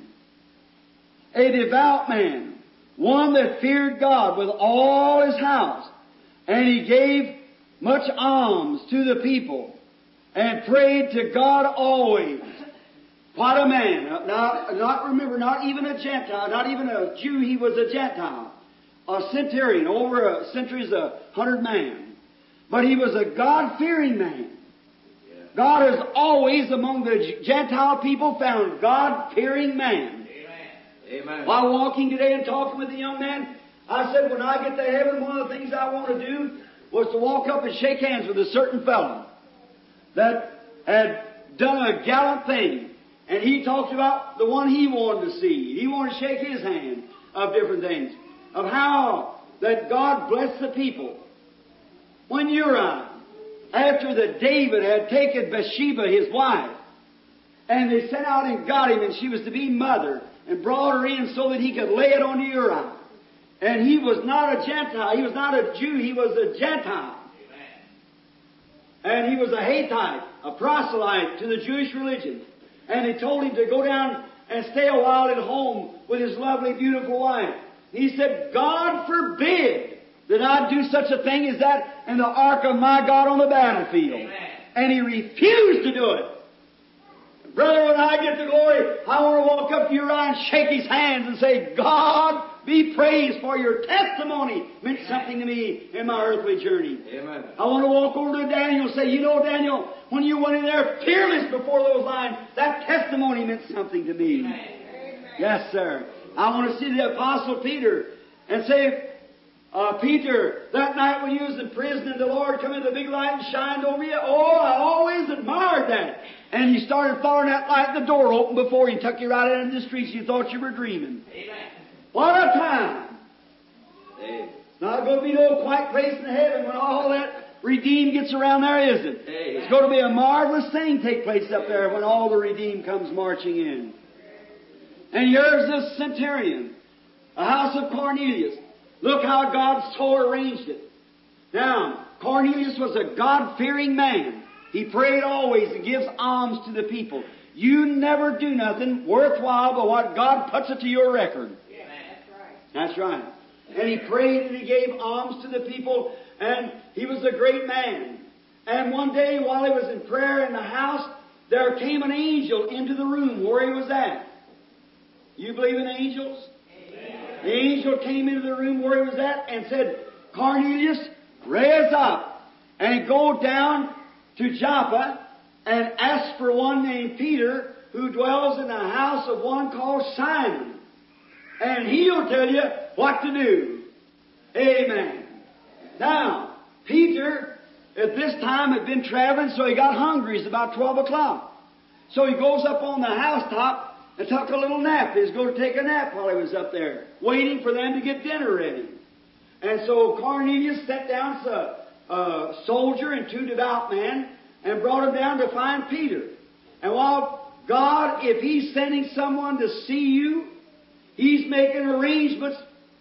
a devout man, one that feared God with all his house, and he gave much alms to the people and prayed to God always. What a man. Not even a Gentile, not even a Jew, he was a Gentile. A centurion, over a century's 100 man. But he was a God-fearing man. God has always, among the Gentile people, found God-fearing man. Amen. While walking today and talking with the young man, I said, when I get to heaven, one of the things I want to do was to walk up and shake hands with a certain fellow that had done a gallant thing. And he talked about the one he wanted to see. He wanted to shake his hand of different things. Of how that God blessed the people. When Uriah, after that David had taken Bathsheba, his wife, and they sent out and got him, and she was to be mother, and brought her in so that he could lay it on Uriah. And he was not a Gentile. He was not a Jew. He was a Gentile. And he was a Hittite, a proselyte to the Jewish religion. And they told him to go down and stay a while at home with his lovely, beautiful wife. He said, God forbid that I do such a thing as that in the ark of my God on the battlefield. Amen. And he refused to do it. Brother, when I get to glory, I want to walk up to Uriah and shake his hands and say, God be praised, for your testimony meant something to me in my earthly journey. Amen. I want to walk over to Daniel and say, you know, Daniel, when you went in there fearless before those lions, that testimony meant something to me. Amen. Yes, sir. I want to see the Apostle Peter and say, Peter, that night when you was in prison and the Lord come in the big light and shined over you, oh, I always admired that. And you started following that light, the door opened before you, took you right out into the streets. You thought you were dreaming. Amen. What a time! Amen. It's not going to be no quiet place in heaven when all that redeemed gets around there, is it? Amen. It's going to be a marvelous thing take place up there when all the redeemed comes marching in. And here's this centurion, a house of Cornelius. Look how God so arranged it. Now, Cornelius was a God-fearing man. He prayed always and gives alms to the people. You never do nothing worthwhile but what God puts it to your record. Yeah, that's right. And he prayed and he gave alms to the people, and he was a great man. And one day while he was in prayer in the house, there came an angel into the room where he was at. You believe in angels? Amen. The angel came into the room where he was at and said, Cornelius, raise up and go down to Joppa and ask for one named Peter who dwells in the house of one called Simon. And he'll tell you what to do. Amen. Now, Peter at this time had been traveling, so he got hungry. It's about 12 o'clock. So he goes up on the housetop and took a little nap. He was going to take a nap while he was up there, waiting for them to get dinner ready. And so Cornelius sat down a soldier and 2 devout men and brought him down to find Peter. And while God, if He's sending someone to see you, He's making arrangements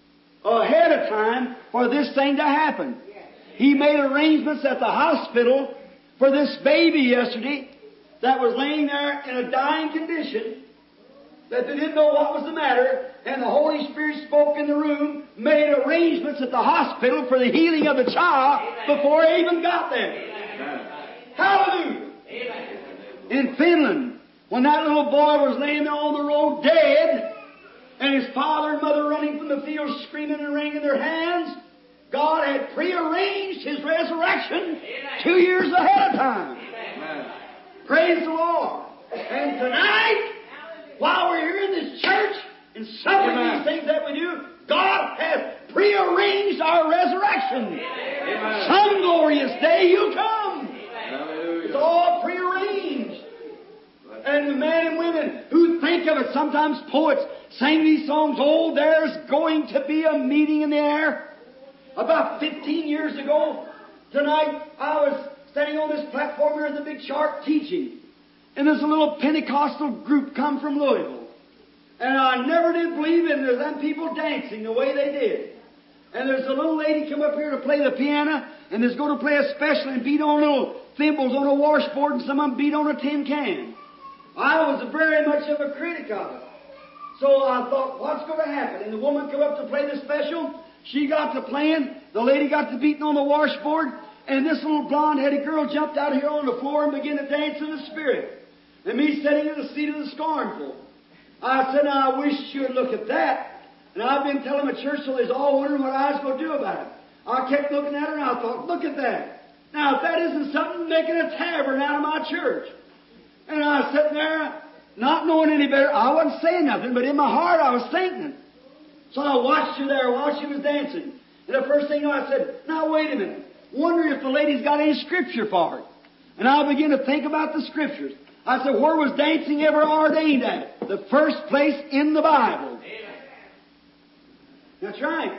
ahead of time for this thing to happen. He made arrangements at the hospital for this baby yesterday that was laying there in a dying condition, that they didn't know what was the matter, and the Holy Spirit spoke in the room, made arrangements at the hospital for the healing of the child before he even got there. Amen. Hallelujah! Amen. In Finland, when that little boy was laying there on the road dead, and his father and mother running from the field screaming and wringing their hands, God had prearranged His resurrection 2 years ahead of time. Amen. Praise the Lord. And tonight, while we're here in this church and suffering these things that we do, God has prearranged our resurrection. Amen. Some glorious day you'll come. Amen. It's all prearranged. And the men and women who think of it, sometimes poets sing these songs, oh, there's going to be a meeting in the air. About 15 years ago, tonight, I was standing on this platform here at the Big Shark teaching. And there's a little Pentecostal group come from Louisville. And I never did believe in them people dancing the way they did. And there's a little lady come up here to play the piano, and is going to play a special and beat on little thimbles on a washboard, and some of them beat on a tin can. I was very much of a critic of it. So I thought, what's going to happen? And the woman come up to play the special. She got to playing. The lady got to beating on the washboard. And this little blonde-headed girl jumped out here on the floor and began to dance in the Spirit. And me sitting in the seat of the scornful. I said, now I wish you would look at that. And I've been telling the church, so they's all wondering what I was going to do about it. I kept looking at her and I thought, look at that. Now, if that isn't something making a tavern out of my church. And I was sitting there, not knowing any better. I wasn't saying nothing, but in my heart I was thinking. So I watched her there while she was dancing. And the first thing I said, now wait a minute. Wonder if the lady's got any scripture for it. And I began to think about the scriptures. I said, where was dancing ever ordained at? The first place in the Bible. Amen. That's right.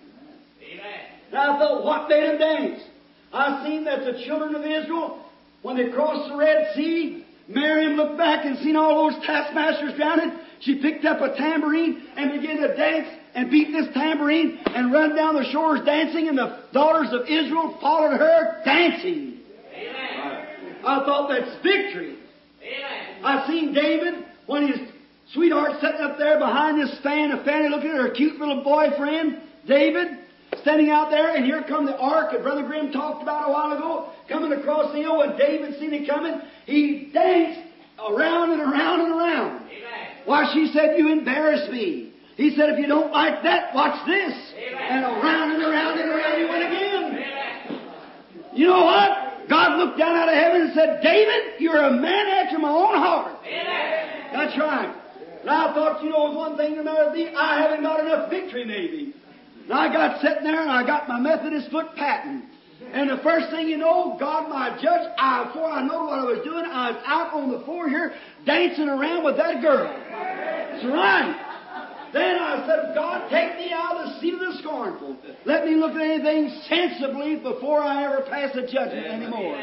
Amen. Now I thought, what made them dance? I seen that the children of Israel, when they crossed the Red Sea, Miriam looked back and seen all those taskmasters drowning. She picked up a tambourine and began to dance and beat this tambourine and run down the shores dancing, and the daughters of Israel followed her dancing. Amen. I thought that's victory. Amen. I seen David when his sweetheart sitting up there behind this fan of Fanny looking at her cute little boyfriend, David, standing out there, and here come the ark that Brother Grimm talked about a while ago, coming across the hill. When David seen it coming, he danced around and around and around. Amen. Why, she said, you embarrass me. He said, if you don't like that, watch this. Amen. And around and around and around he went again. Amen. You know what? God looked down out of heaven and said, David, you're a man after my own heart. Amen. That's right. And I thought, you know, one thing the matter with me, I haven't got enough victory maybe. And I got sitting there and I got my Methodist foot patting. And the first thing you know, God, my judge, before I know what I was doing, I was out on the floor here dancing around with that girl. That's right. Then I said, God, take me out of the seat of the scornful. Let me look at anything sensibly before I ever pass a judgment anymore.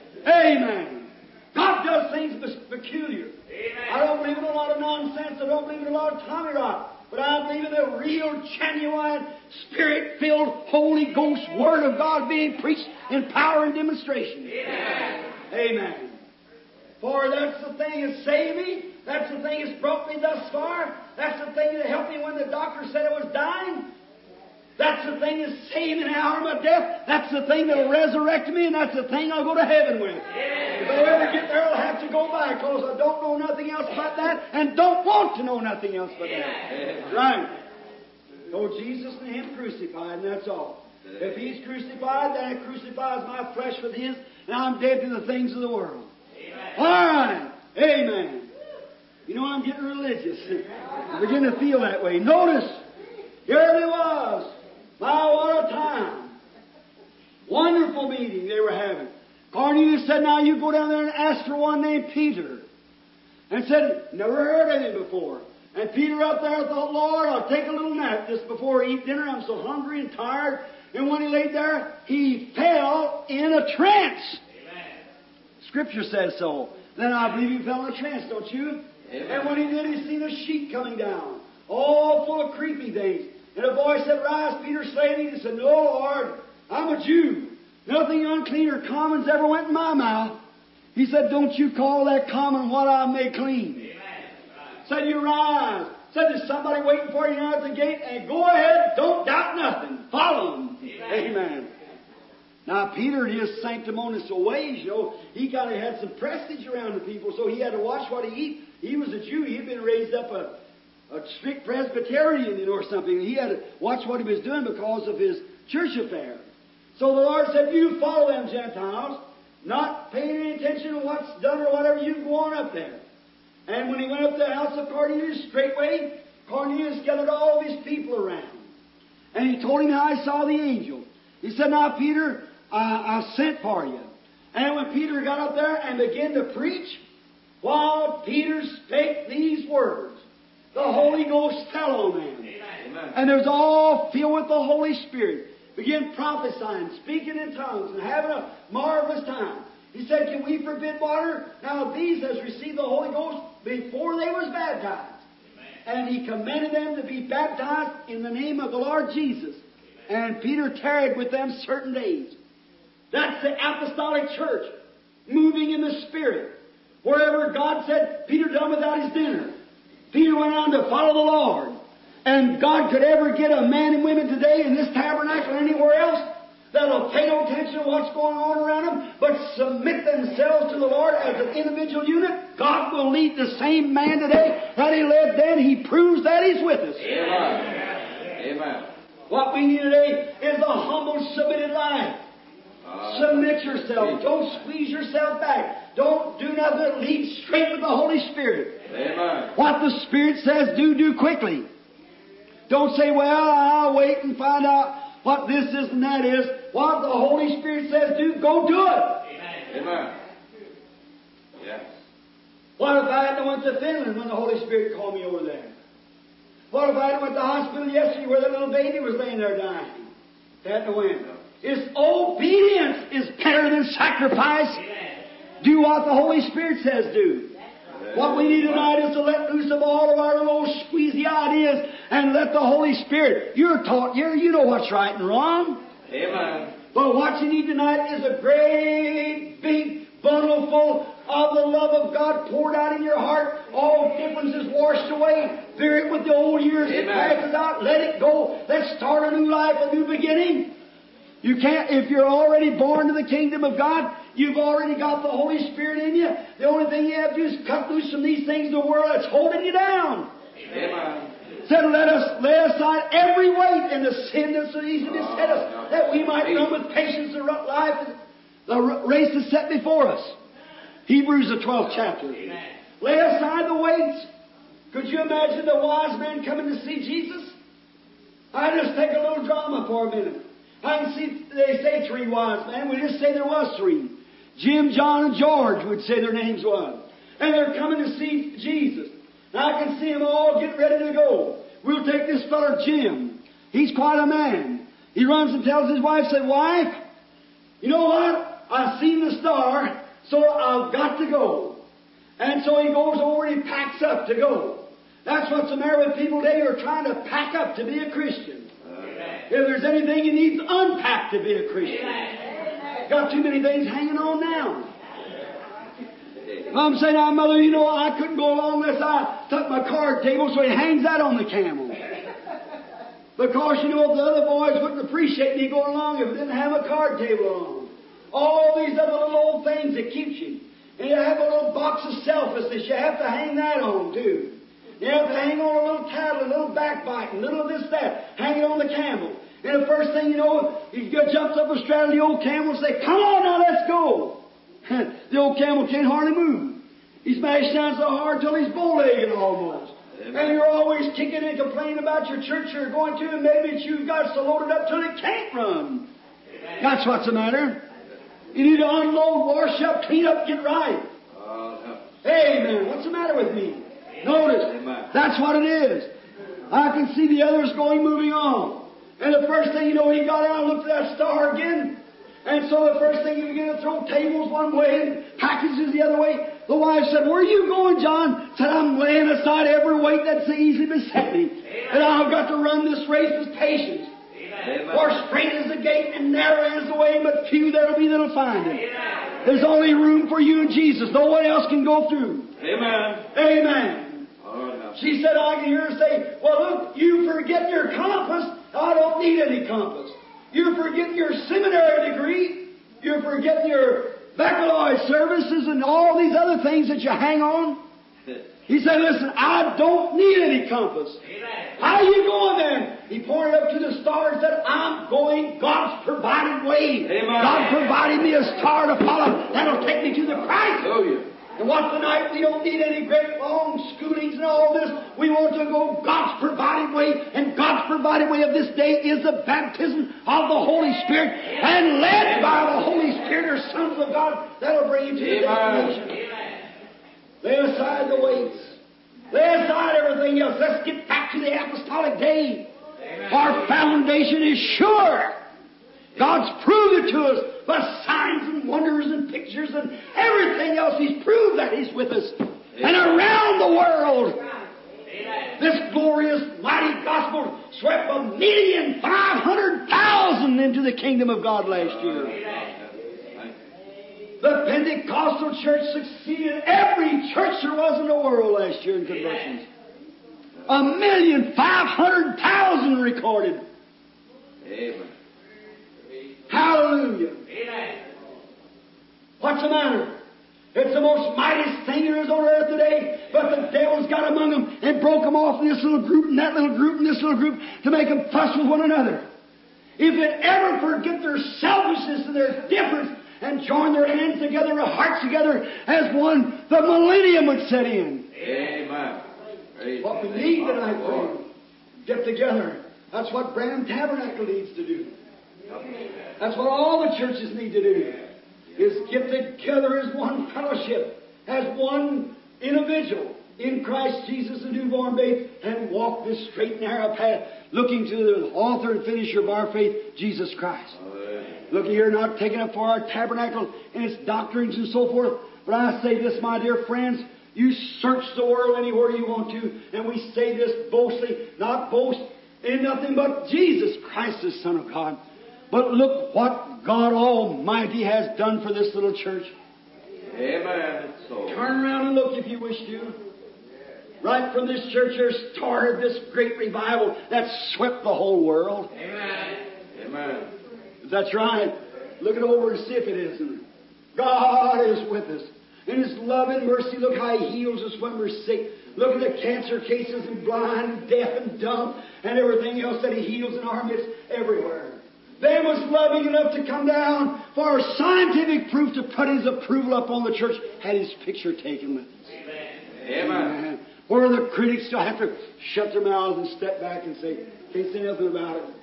Amen. God does things peculiar. Amen. I don't believe in a lot of nonsense. I don't believe in a lot of Tommy Rock. But I believe in the real, genuine, Spirit-filled, Holy Ghost Word of God being preached in power and demonstration. Amen. Amen. For that's the thing that saved me. That's the thing that's brought me thus far. That's the thing that helped me when the doctor said I was dying. That's the thing that saved me in the hour of my death. That's the thing that will resurrect me, and that's the thing I'll go to heaven with. If I ever get there, I'll have to go by, because I don't know nothing else but that, and don't want to know nothing else but that. Right. Know Jesus and Him crucified, and that's all. If He's crucified, then it crucifies my flesh with His, and I'm dead to the things of the world. All right. Amen. You know, I'm getting religious. I begin to feel that way. Notice, here it was. My, what a time. Wonderful meeting they were having. Cornelius said, now you go down there and ask for one named Peter. And said, never heard of him before. And Peter up there thought, Lord, I'll take a little nap just before I eat dinner. I'm so hungry and tired. And when he laid there, he fell in a trance. Amen. Scripture says so. Then I believe he fell in a trance, don't you? Amen. And when he did, he seen a sheet coming down, all full of creepy things. And a voice said, Rise, Peter, slay me. He said, No, Lord, I'm a Jew. Nothing unclean or common's ever went in my mouth. He said, Don't you call that common what I made clean. Amen. Said, You rise. Said, There's somebody waiting for you now at the gate, and go ahead, don't doubt nothing. Follow him. Amen. Now, Peter, in his sanctimonious ways, he kind of had some prestige around the people, so he had to watch what he eat. He was a Jew. He had been raised up a strict Presbyterian, or something. He had to watch what he was doing because of his church affair. So the Lord said, You follow them Gentiles, not paying any attention to what's done or whatever, you go on up there. And when he went up to the house of Cornelius, straightway, Cornelius gathered all of his people around. And he told him how he saw the angel. He said, Now, Peter, I sent for you. And when Peter got up there and began to preach, while Peter spake these words, the Holy Ghost fell on them. Amen. And they was all filled with the Holy Spirit. Began prophesying, speaking in tongues, and having a marvelous time. He said, Can we forbid water? Now these has received the Holy Ghost before they was baptized. And he commanded them to be baptized in the name of the Lord Jesus. And Peter tarried with them certain days. That's the apostolic church, moving in the Spirit. Wherever God said, Peter done without his dinner. Peter went on to follow the Lord. And God could ever get a man and women today in this tabernacle or anywhere else that'll pay no attention to what's going on around them, but submit themselves to the Lord as an individual unit. God will lead the same man today that He led then. He proves that He's with us. Amen. Amen. What we need today is a humble, submitted life. Submit yourself. Don't squeeze yourself back. Don't do nothing. Lead straight with the Holy Spirit. Amen. What the Spirit says, do quickly. Don't say, well, I'll wait and find out what this is and that is. What the Holy Spirit says, go do it. Amen. Yes. What if I hadn't went to Finland when the Holy Spirit called me over there? What if I hadn't went to the hospital yesterday where that little baby was laying there dying? Hadn't went. It's obedience is better than sacrifice. Do what the Holy Spirit says do. What we need tonight is to let loose of all of our little squeezy ideas and let the Holy Spirit. You're taught, you know what's right and wrong. Amen. But what you need tonight is a great big bundle full of the love of God poured out in your heart. All differences washed away. Bear it with the old years that passes out. Let it go. Let's start a new life, a new beginning. You can't, if you're already born to the kingdom of God, you've already got the Holy Spirit in you. The only thing you have to do is cut loose from these things in the world that's holding you down. Amen. Said, let us lay aside every weight and the sin that so easily beset us, that we might run with patience the life, the race that's set before us. Hebrews, the 12th chapter. Lay aside the weights. Could you imagine the wise man coming to see Jesus? I just take a little drama for a minute. I can see, they say three wise men. We just say there was three. Jim, John, and George would say their names was. And they're coming to see Jesus. Now I can see them all getting ready to go. We'll take this feller Jim. He's quite a man. He runs and tells his wife, said, Wife, you know what? I've seen the star, so I've got to go. And so he goes over and he packs up to go. That's what's the matter with people today who are trying to pack up to be a Christian. If there's anything you need to unpack to be a Christian. Got too many things hanging on now. I'm saying, now, Mother, you know, I couldn't go along unless I took my card table, so he hangs that on the camel. Because, you know, the other boys wouldn't appreciate me going along if I didn't have a card table on. All these other little old things that keeps you. And you have a little box of selfishness. You have to hang that on, too. You have to hang on a little tattle, a little backbiting, a little of this, that. Hang it on the camel. And the first thing you know, he jumps up and straddles the old camel and says, Come on now, let's go. The old camel can't hardly move. He's mashed down so hard till he's bow-legged almost. Amen. And you're always kicking and complaining about your church you're going to, and maybe it's you've got so loaded up till it can't run. Amen. That's what's the matter. You need to unload, wash up, clean up, get right. Amen. What's the matter with me? Notice, Amen. that's what it is. I can see the others moving on. And the first thing you know, he got out and looked at that star again. And so the first thing he began to throw tables one way and packages the other way. The wife said, "Where are you going, John?" Said, "I'm laying aside every weight that's so easily beset me. And I've got to run this race with patience. For straight is the gate and narrow is the way, but few there'll be that'll find it. There's only room for you and Jesus. No one else can go through." Amen. Amen. Lord, She said, I can hear her say, "Well, look, you forget your compass. I don't need any compass. You're forgetting your seminary degree. You're forgetting your baccalaureate services and all these other things that you hang on." He said, "Listen, I don't need any compass." "How are you going then?" He pointed up to the star and said, "I'm going God's provided way. Amen. God provided me a star to follow that'll take me to the Christ." Hallelujah. And what tonight, we don't need any great long schoolings and all this. We want to go God's provided way, and God's provided way of this day is the baptism of the Holy Spirit, and led by the Holy Spirit are sons of God that'll bring you to the destination. Lay aside the weights. Lay aside everything else. Let's get back to the apostolic day. Our foundation is sure. God's proved it to us by signs and wonders and pictures and everything else. He's proved that He's with us. And around the world, this glorious, mighty gospel swept 1,500,000 into the kingdom of God last year. The Pentecostal church succeeded every church there was in the world last year in conversions. 1,500,000 recorded. Amen. Hallelujah. What's the matter? It's the most mightiest thing there is on earth today, but the devil's got among them and broke them off in this little group and that little group and this little group to make them fuss with one another. If they ever forget their selfishness and their difference and join their hands together, their hearts together as one, the millennium would set in. Amen. What we need tonight, friends, get together. That's what Branham Tabernacle needs to do. That's what all the churches need to do, is get together as one fellowship, as one individual in Christ Jesus, the newborn babe, and walk this straight and narrow path, looking to the author and finisher of our faith, Jesus Christ. Look here, not taking up for our tabernacle and its doctrines and so forth, but I say this, my dear friends, you search the world anywhere you want to, and we say this boastfully, not boast in nothing but Jesus Christ, the Son of God. But look what God Almighty has done for this little church. Amen. So. Turn around and look if you wish to. Right from this church there started this great revival that swept the whole world. Amen. Amen. That's right. Look it over and see if it isn't. God is with us. In His love and mercy, look how He heals us when we're sick. Look at the cancer cases and blind and deaf and dumb and everything else that He heals in our midst everywhere. They was loving enough to come down for scientific proof to put His approval up on the church, had His picture taken with us. Amen. Amen. Where the critics still have to shut their mouths and step back and say, can't say nothing about it.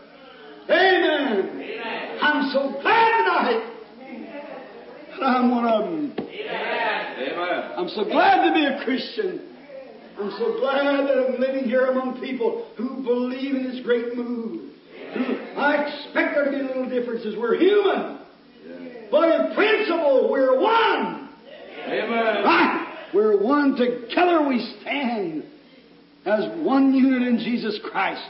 Amen. Amen. I'm so glad tonight that I'm one of them. Amen. I'm so glad to be a Christian. I'm so glad that I'm living here among people who believe in His great move. I expect there to be little differences. We're human. But in principle, we're one. Amen. Right? We're one. Together we stand as one unit in Jesus Christ.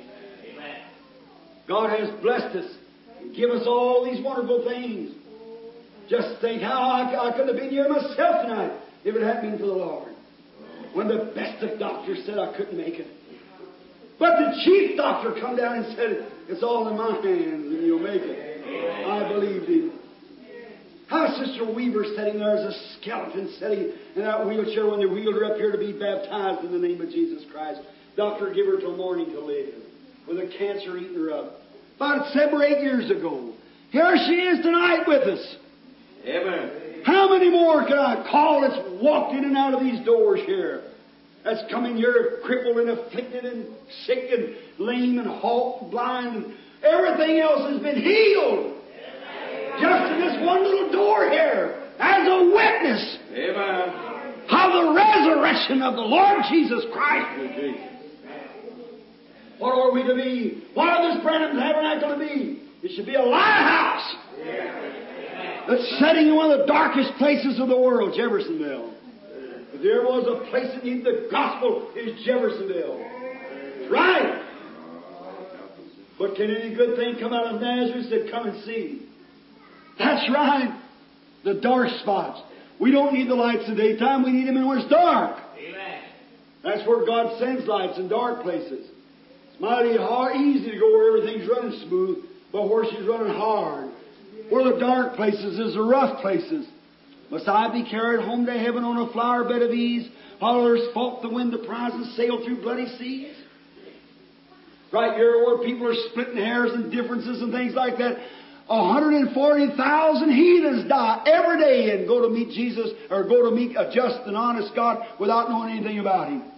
God has blessed us and given us all these wonderful things. Just think how I could have been here myself tonight if it hadn't been for the Lord. When the best of doctors said I couldn't make it. But the chief doctor come down and said, it's all in my hands and you'll make it. I believed him. How Sister Weaver sitting there as a skeleton sitting in that wheelchair when they wheeled her up here to be baptized in the name of Jesus Christ. Doctor give her till morning to live with a cancer eating her up. About 7 or 8 years ago. Here she is tonight with us. Amen. How many more can I call that's walked in and out of these doors here? That's come in here crippled and afflicted and sick and lame and halt and blind and everything else has been healed. Just in this one little door here as a witness Amen. of the resurrection resurrection of the Lord Jesus Christ. What are we to be? What are this Branham Tabernacle to be? It should be a lighthouse that's setting in one of the darkest places of the world, Jeffersonville. If there was a place that needs the gospel, it's Jeffersonville. That's right. But can any good thing come out of Nazareth? Said, come and see. That's right. The dark spots. We don't need the lights in the daytime. We need them when it's dark. Amen. That's where God sends lights in dark places. It's mighty hard, easy to go where everything's running smooth, but where she's running hard. Where the dark places is the rough places. Must I be carried home to heaven on a flower bed of ease, while others fought to win the prize and sail through bloody seas? Right here where people are splitting hairs and differences and things like that. 140,000 heathens die every day and go to meet Jesus or go to meet a just and honest God without knowing anything about Him.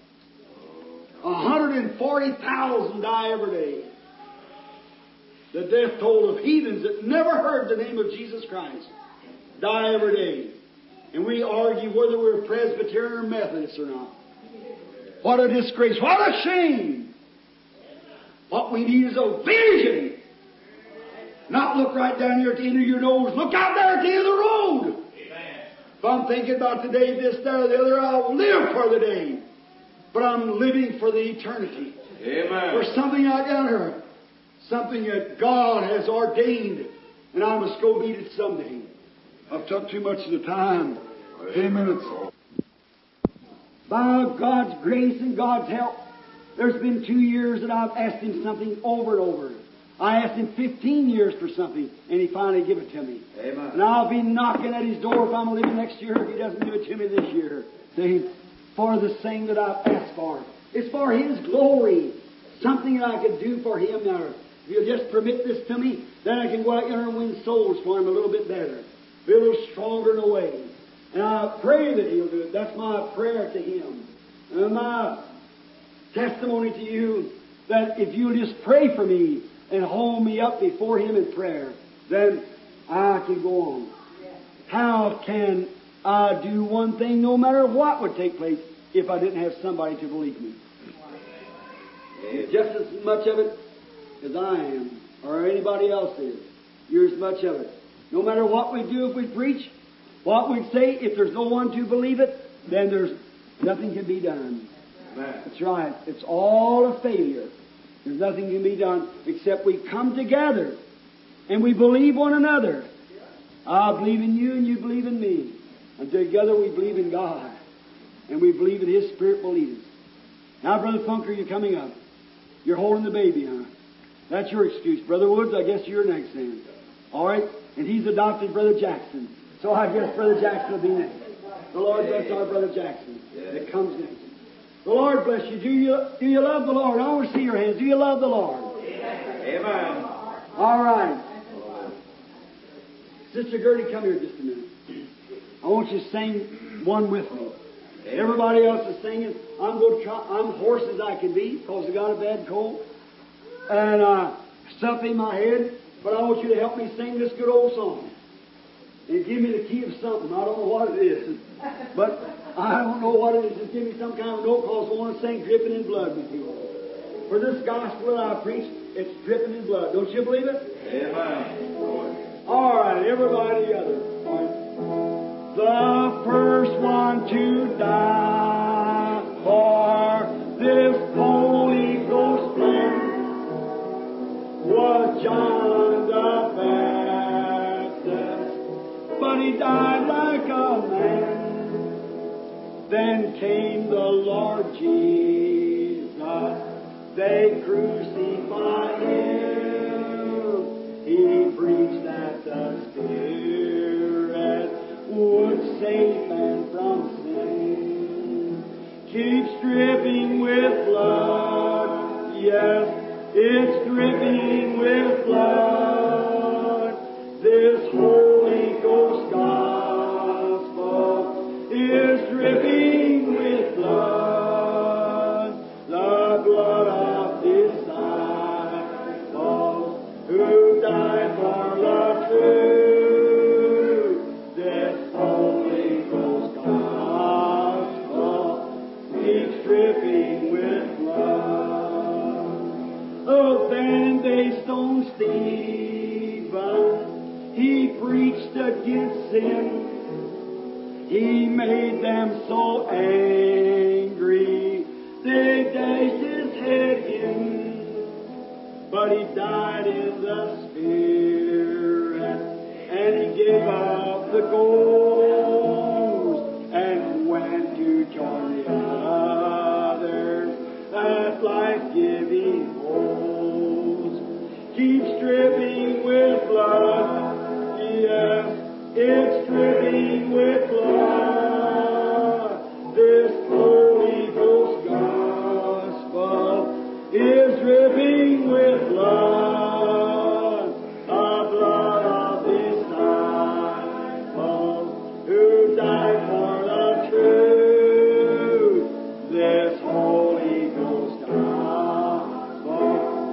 140,000 die every day. The death toll of heathens that never heard the name of Jesus Christ die every day. And we argue whether we're Presbyterian or Methodist or not. What a disgrace. What a shame. What we need is a vision. Not look right down here at the end of your nose. Look out there at the end of the road. Amen. If I'm thinking about the day, this, that, or the other, I'll live for the day. But I'm living for the eternity. Amen. For something out down here. Something that God has ordained. And I must go meet it someday. I've took too much of the time. 10 minutes. By God's grace and God's help, there's been 2 years that I've asked Him something over and over. I asked Him 15 years for something, and He finally gave it to me. Amen. And I'll be knocking at His door if I'm living next year, if He doesn't give it to me this year. See, for this thing that I've asked for. It's for His glory. Something that I could do for Him now. If you'll just permit this to me, then I can go out there and win souls for Him a little bit better. Be a little stronger in a way. And I pray that He'll do it. That's my prayer to Him. And my testimony to you, that if you'll just pray for me and hold me up before Him in prayer, then I can go on. How can I do one thing no matter what would take place if I didn't have somebody to believe me? Just as much of it as I am, or anybody else is. You're as much of it. No matter what we do, if we preach, what we say, if there's no one to believe it, then there's nothing can be done. Amen. That's right. It's all a failure. There's nothing can be done except we come together and we believe one another. I believe in you and you believe in me. And together we believe in God. And we believe in His Spirit will lead us. Now, Brother Funker, you're coming up. You're holding the baby, huh? That's your excuse. Brother Woods, I guess you're next then. All right? And he's adopted Brother Jackson. So I guess Brother Jackson will be next. The Lord bless our Brother Jackson that comes next. The Lord bless you. Do you love the Lord? I want to see your hands. Do you love the Lord? Amen. All right. Sister Gertie, come here just a minute. I want you to sing one with me. Everybody else is singing. I'm going to try. I'm hoarse as I can be because I got a bad cold and stuff in my head. But I want you to help me sing this good old song. And give me the key of something. I don't know what it is. But I don't know what it is. Just give me some kind of note because I want to sing dripping in blood with you. For this gospel that I preach, it's dripping in blood. Don't you believe it? Amen. All right, everybody together. All right. The first one to die for this Holy Ghost plan was John the Baptist, but he died like a man. Then came the Lord Jesus, they crucified Him. He preached that the Spirit would save man from sin. Keeps dripping with blood, yes, it's dripping with blood. This Holy Ghost gospel is dripping with blood. The blood of disciples who died for the truth. This Holy Ghost gospel dripping with blood. Oh, then they stoned Stephen. He preached against sin. He made them so angry, they dashed his head in. But he died in the Spirit, and he gave up the ghost, and went to join the others at life-giving host. Keeps dripping with blood, yes, it's dripping with blood. This Holy Ghost gospel is dripping with blood. The blood of disciples who died for the truth. This Holy Ghost gospel.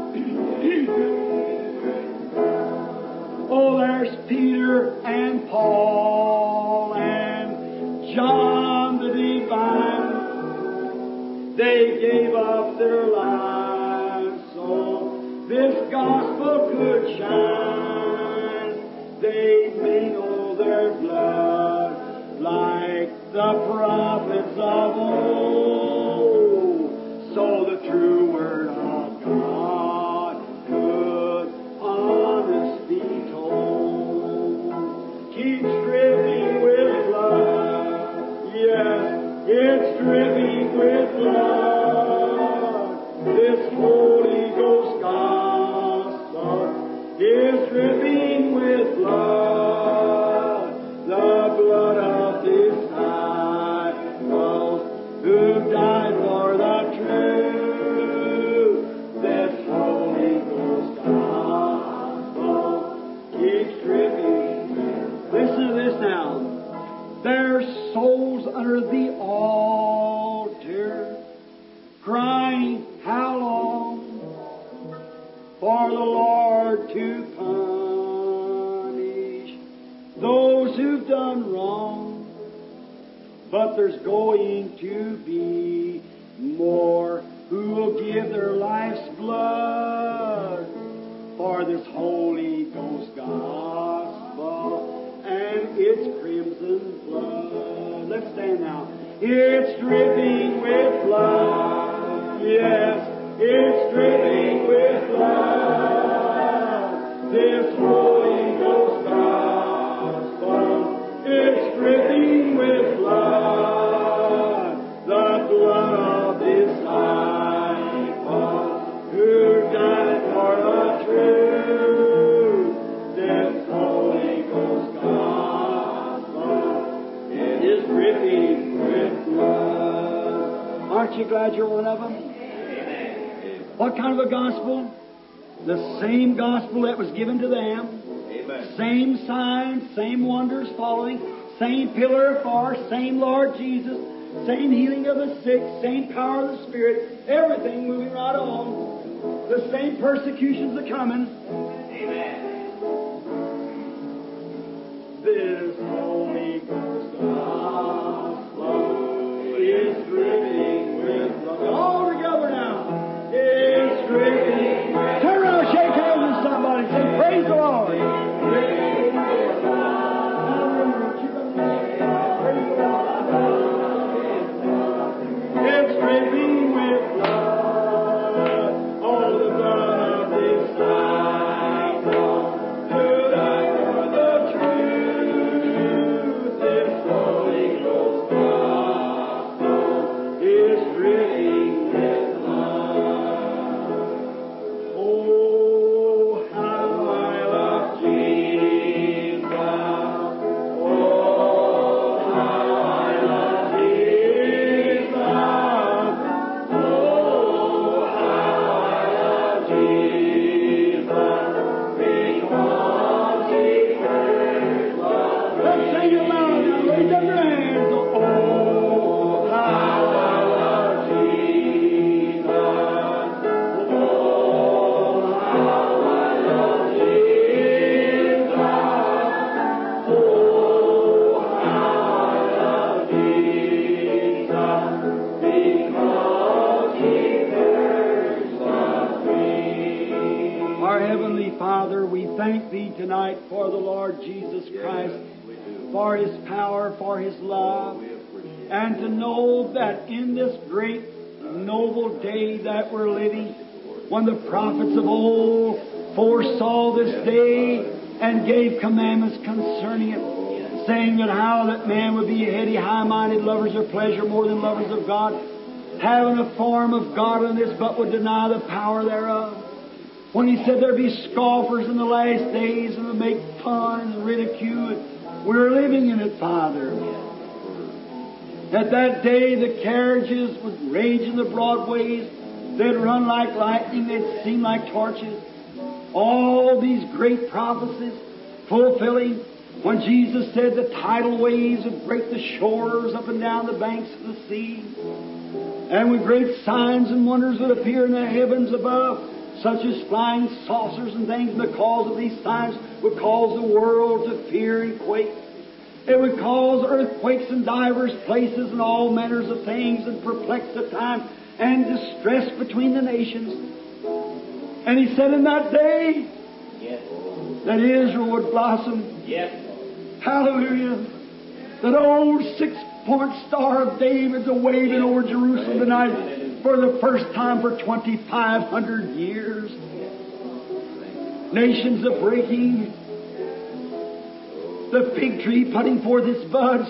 Oh, there's Peter and Paul and John the Divine. They gave up their lives so this gospel could shine. They mingled their blood like the prophets of old, so the true word of God could honest be told. Keeps dripping with blood, yes, it's dripping with blood. This Holy Ghost gospel is dripping with blood. The blood of disciples who died for the truth. This Holy Ghost gospel keeps dripping. Listen to this now. There's souls under the altar crying, how long for the Lord to punish those who've done wrong? But there's going to be more who will give their life's blood for this Holy Ghost gospel and its crimson blood. Let's stand now. It's dripping with blood. Yes, it's dripping with blood. This Holy Ghost gospel, it's dripping with blood. The blood of disciples who died for the truth. This Holy Ghost gospel, it is dripping with blood. Aren't you glad you're one of them? Amen. What kind of a gospel? The same gospel that was given to them. Amen. Same signs, same wonders following, same pillar of fire, same Lord Jesus, same healing of the sick, same power of the Spirit, everything moving right on. The same persecutions are coming. Amen. This Holy Ghost gospel is dripping with blood. All together now. It's dripping. Turn around, shake hands with somebody. Say, praise the Lord. Dripping with blood. It's dripping with blood. All the blood of disciples who died for the truth. Thee tonight for the Lord Jesus Christ, for His power, for His love, and to know that in this great, noble day that we're living, when the prophets of old foresaw this day and gave commandments concerning it, saying that how that man would be heady, high-minded, lovers of pleasure more than lovers of God, having a form of godliness but would deny the power thereof. When He said there'd be scoffers in the last days and would make fun and ridicule, we're living in it, Father. At that day the carriages would rage in the broadways, they'd run like lightning, they'd seem like torches. All these great prophecies fulfilling when Jesus said the tidal waves would break the shores up and down the banks of the sea, and with great signs and wonders would appear in the heavens above, such as flying saucers and things, and because of these signs would cause the world to fear and quake. It would cause earthquakes in divers places and all manners of things, and perplex the time and distress between the nations. And He said in that day that Israel would blossom. Hallelujah. That old 6-point star of David's a-waving over Jerusalem tonight for the first time for 2,500 years. Nations are breaking. The fig tree putting forth its buds.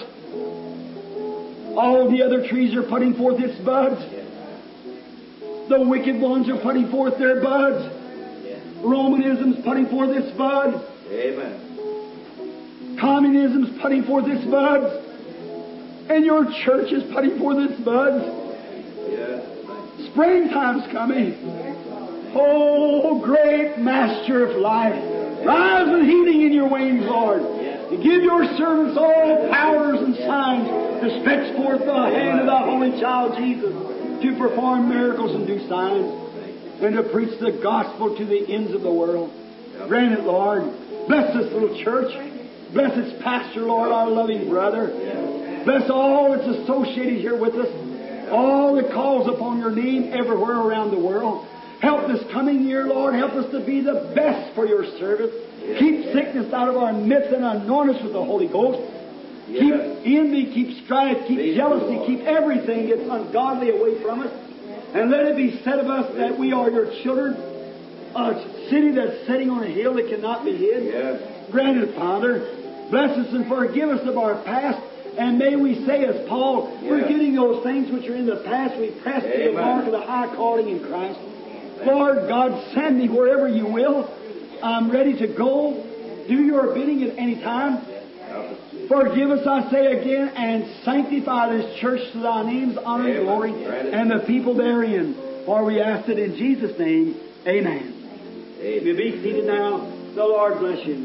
All the other trees are putting forth its buds. The wicked ones are putting forth their buds. Romanism's putting forth its buds. Amen. Communism's putting forth its buds. And your church is putting forth its buds. Springtime's coming. Oh, great Master of life, rise with healing in your wings, Lord. And give your servants all powers and signs to stretch forth the hand of the Holy Child Jesus to perform miracles and do signs and to preach the gospel to the ends of the world. Grant it, Lord. Bless this little church. Bless its pastor, Lord, our loving brother. Bless all that's associated here with us, all that calls upon your name everywhere around the world. Help this coming year, Lord. Help us to be the best for your service. Keep sickness out of our midst and anoint us with the Holy Ghost. Keep envy, keep strife, keep jealousy, keep everything that's ungodly away from us. And let it be said of us that we are your children, a city that's sitting on a hill that cannot be hid. Grant it, Father. Bless us and forgive us of our past. And may we say as Paul, forgetting those things which are in the past, we press to the mark of the high calling in Christ. Lord God, send me wherever you will. I'm ready to go. Do your bidding at any time. Forgive us, I say again, and sanctify this church to thy name's honor and glory, and the people therein. For we ask it in Jesus' name. Amen. You be seated now. The Lord bless you.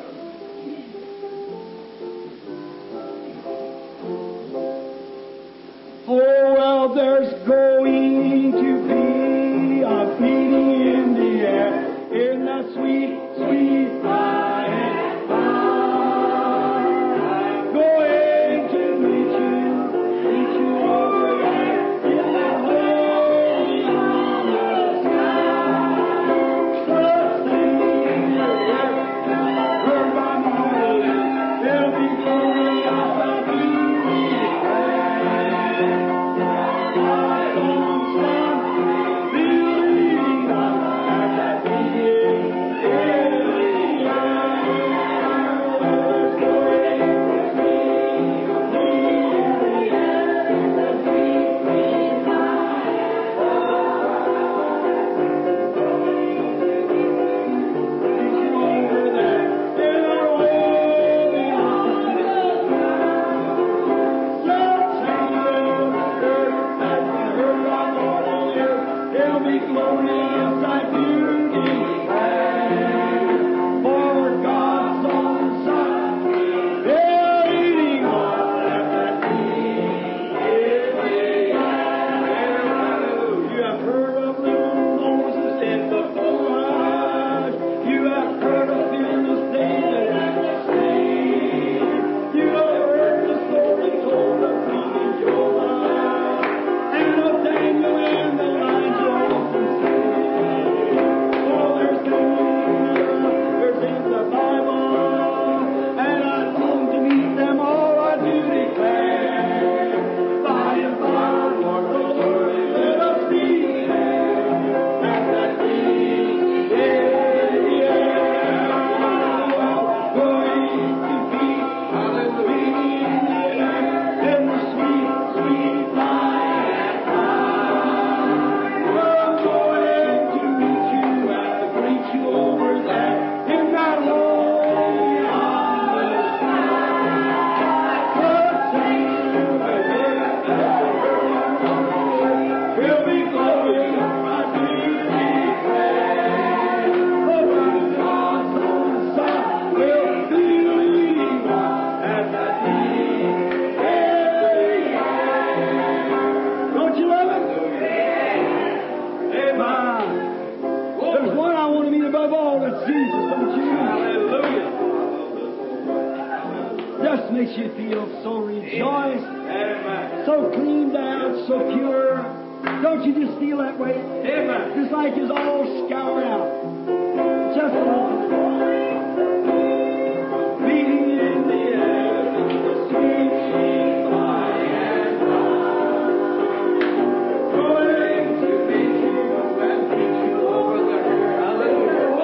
Oh, well, there's going to be a beating in the air, in the sweet, sweet by and by. I'm going to meet you over there in the holy sky. Such things you'll heard by morning, there'll be glory of the beauty. Oh, Joyce, Amen. so cleaned out, so pure. Don't you just feel that way? Amen. Just like it's all scoured out. Just a little. Beating in the air, the sweet, sweet by and by. Going to meet you and meet you over there. Hallelujah.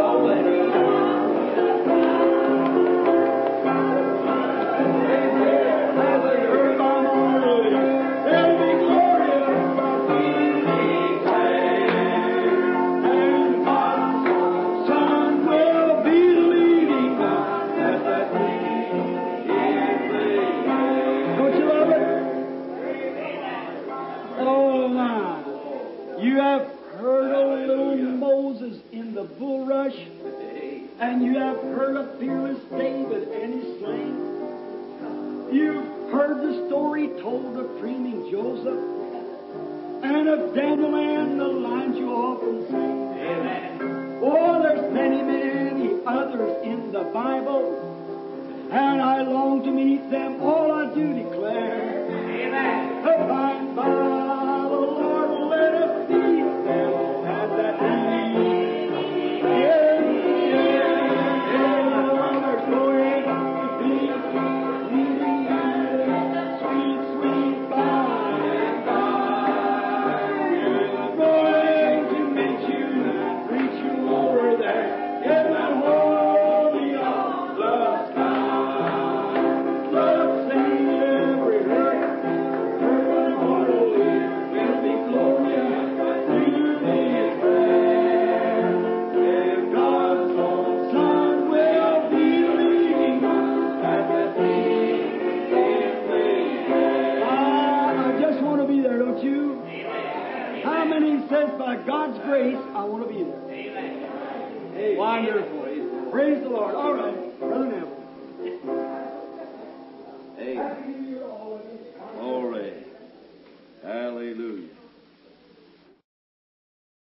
As they heard my morning, they'll be glorious, but we declare. And God's Son will be leading us as that leading is laid. Don't you love it? Oh my. You have heard of little Moses in the bulrush, and you have heard of fearless David and his sling. You've heard the story told of dreaming Joseph, and of Daniel and the lines you often sing. Oh, there's many, many others in the Bible, and I long to meet them all, I do declare. By and by, the Lord will let us see them at that meeting. Yeah, there's going to be a meeting, sweet, sweet by and by. We're going to meet you and reach you over there in that holy of the sky. Let's sing every hurt mortal ear will be glorious to His prayer. And God's own Son will be leading us at that meeting in the air. I just want to be there, don't you? How many says by God's grace I want to be there? Wonderful. Praise the Lord. All right.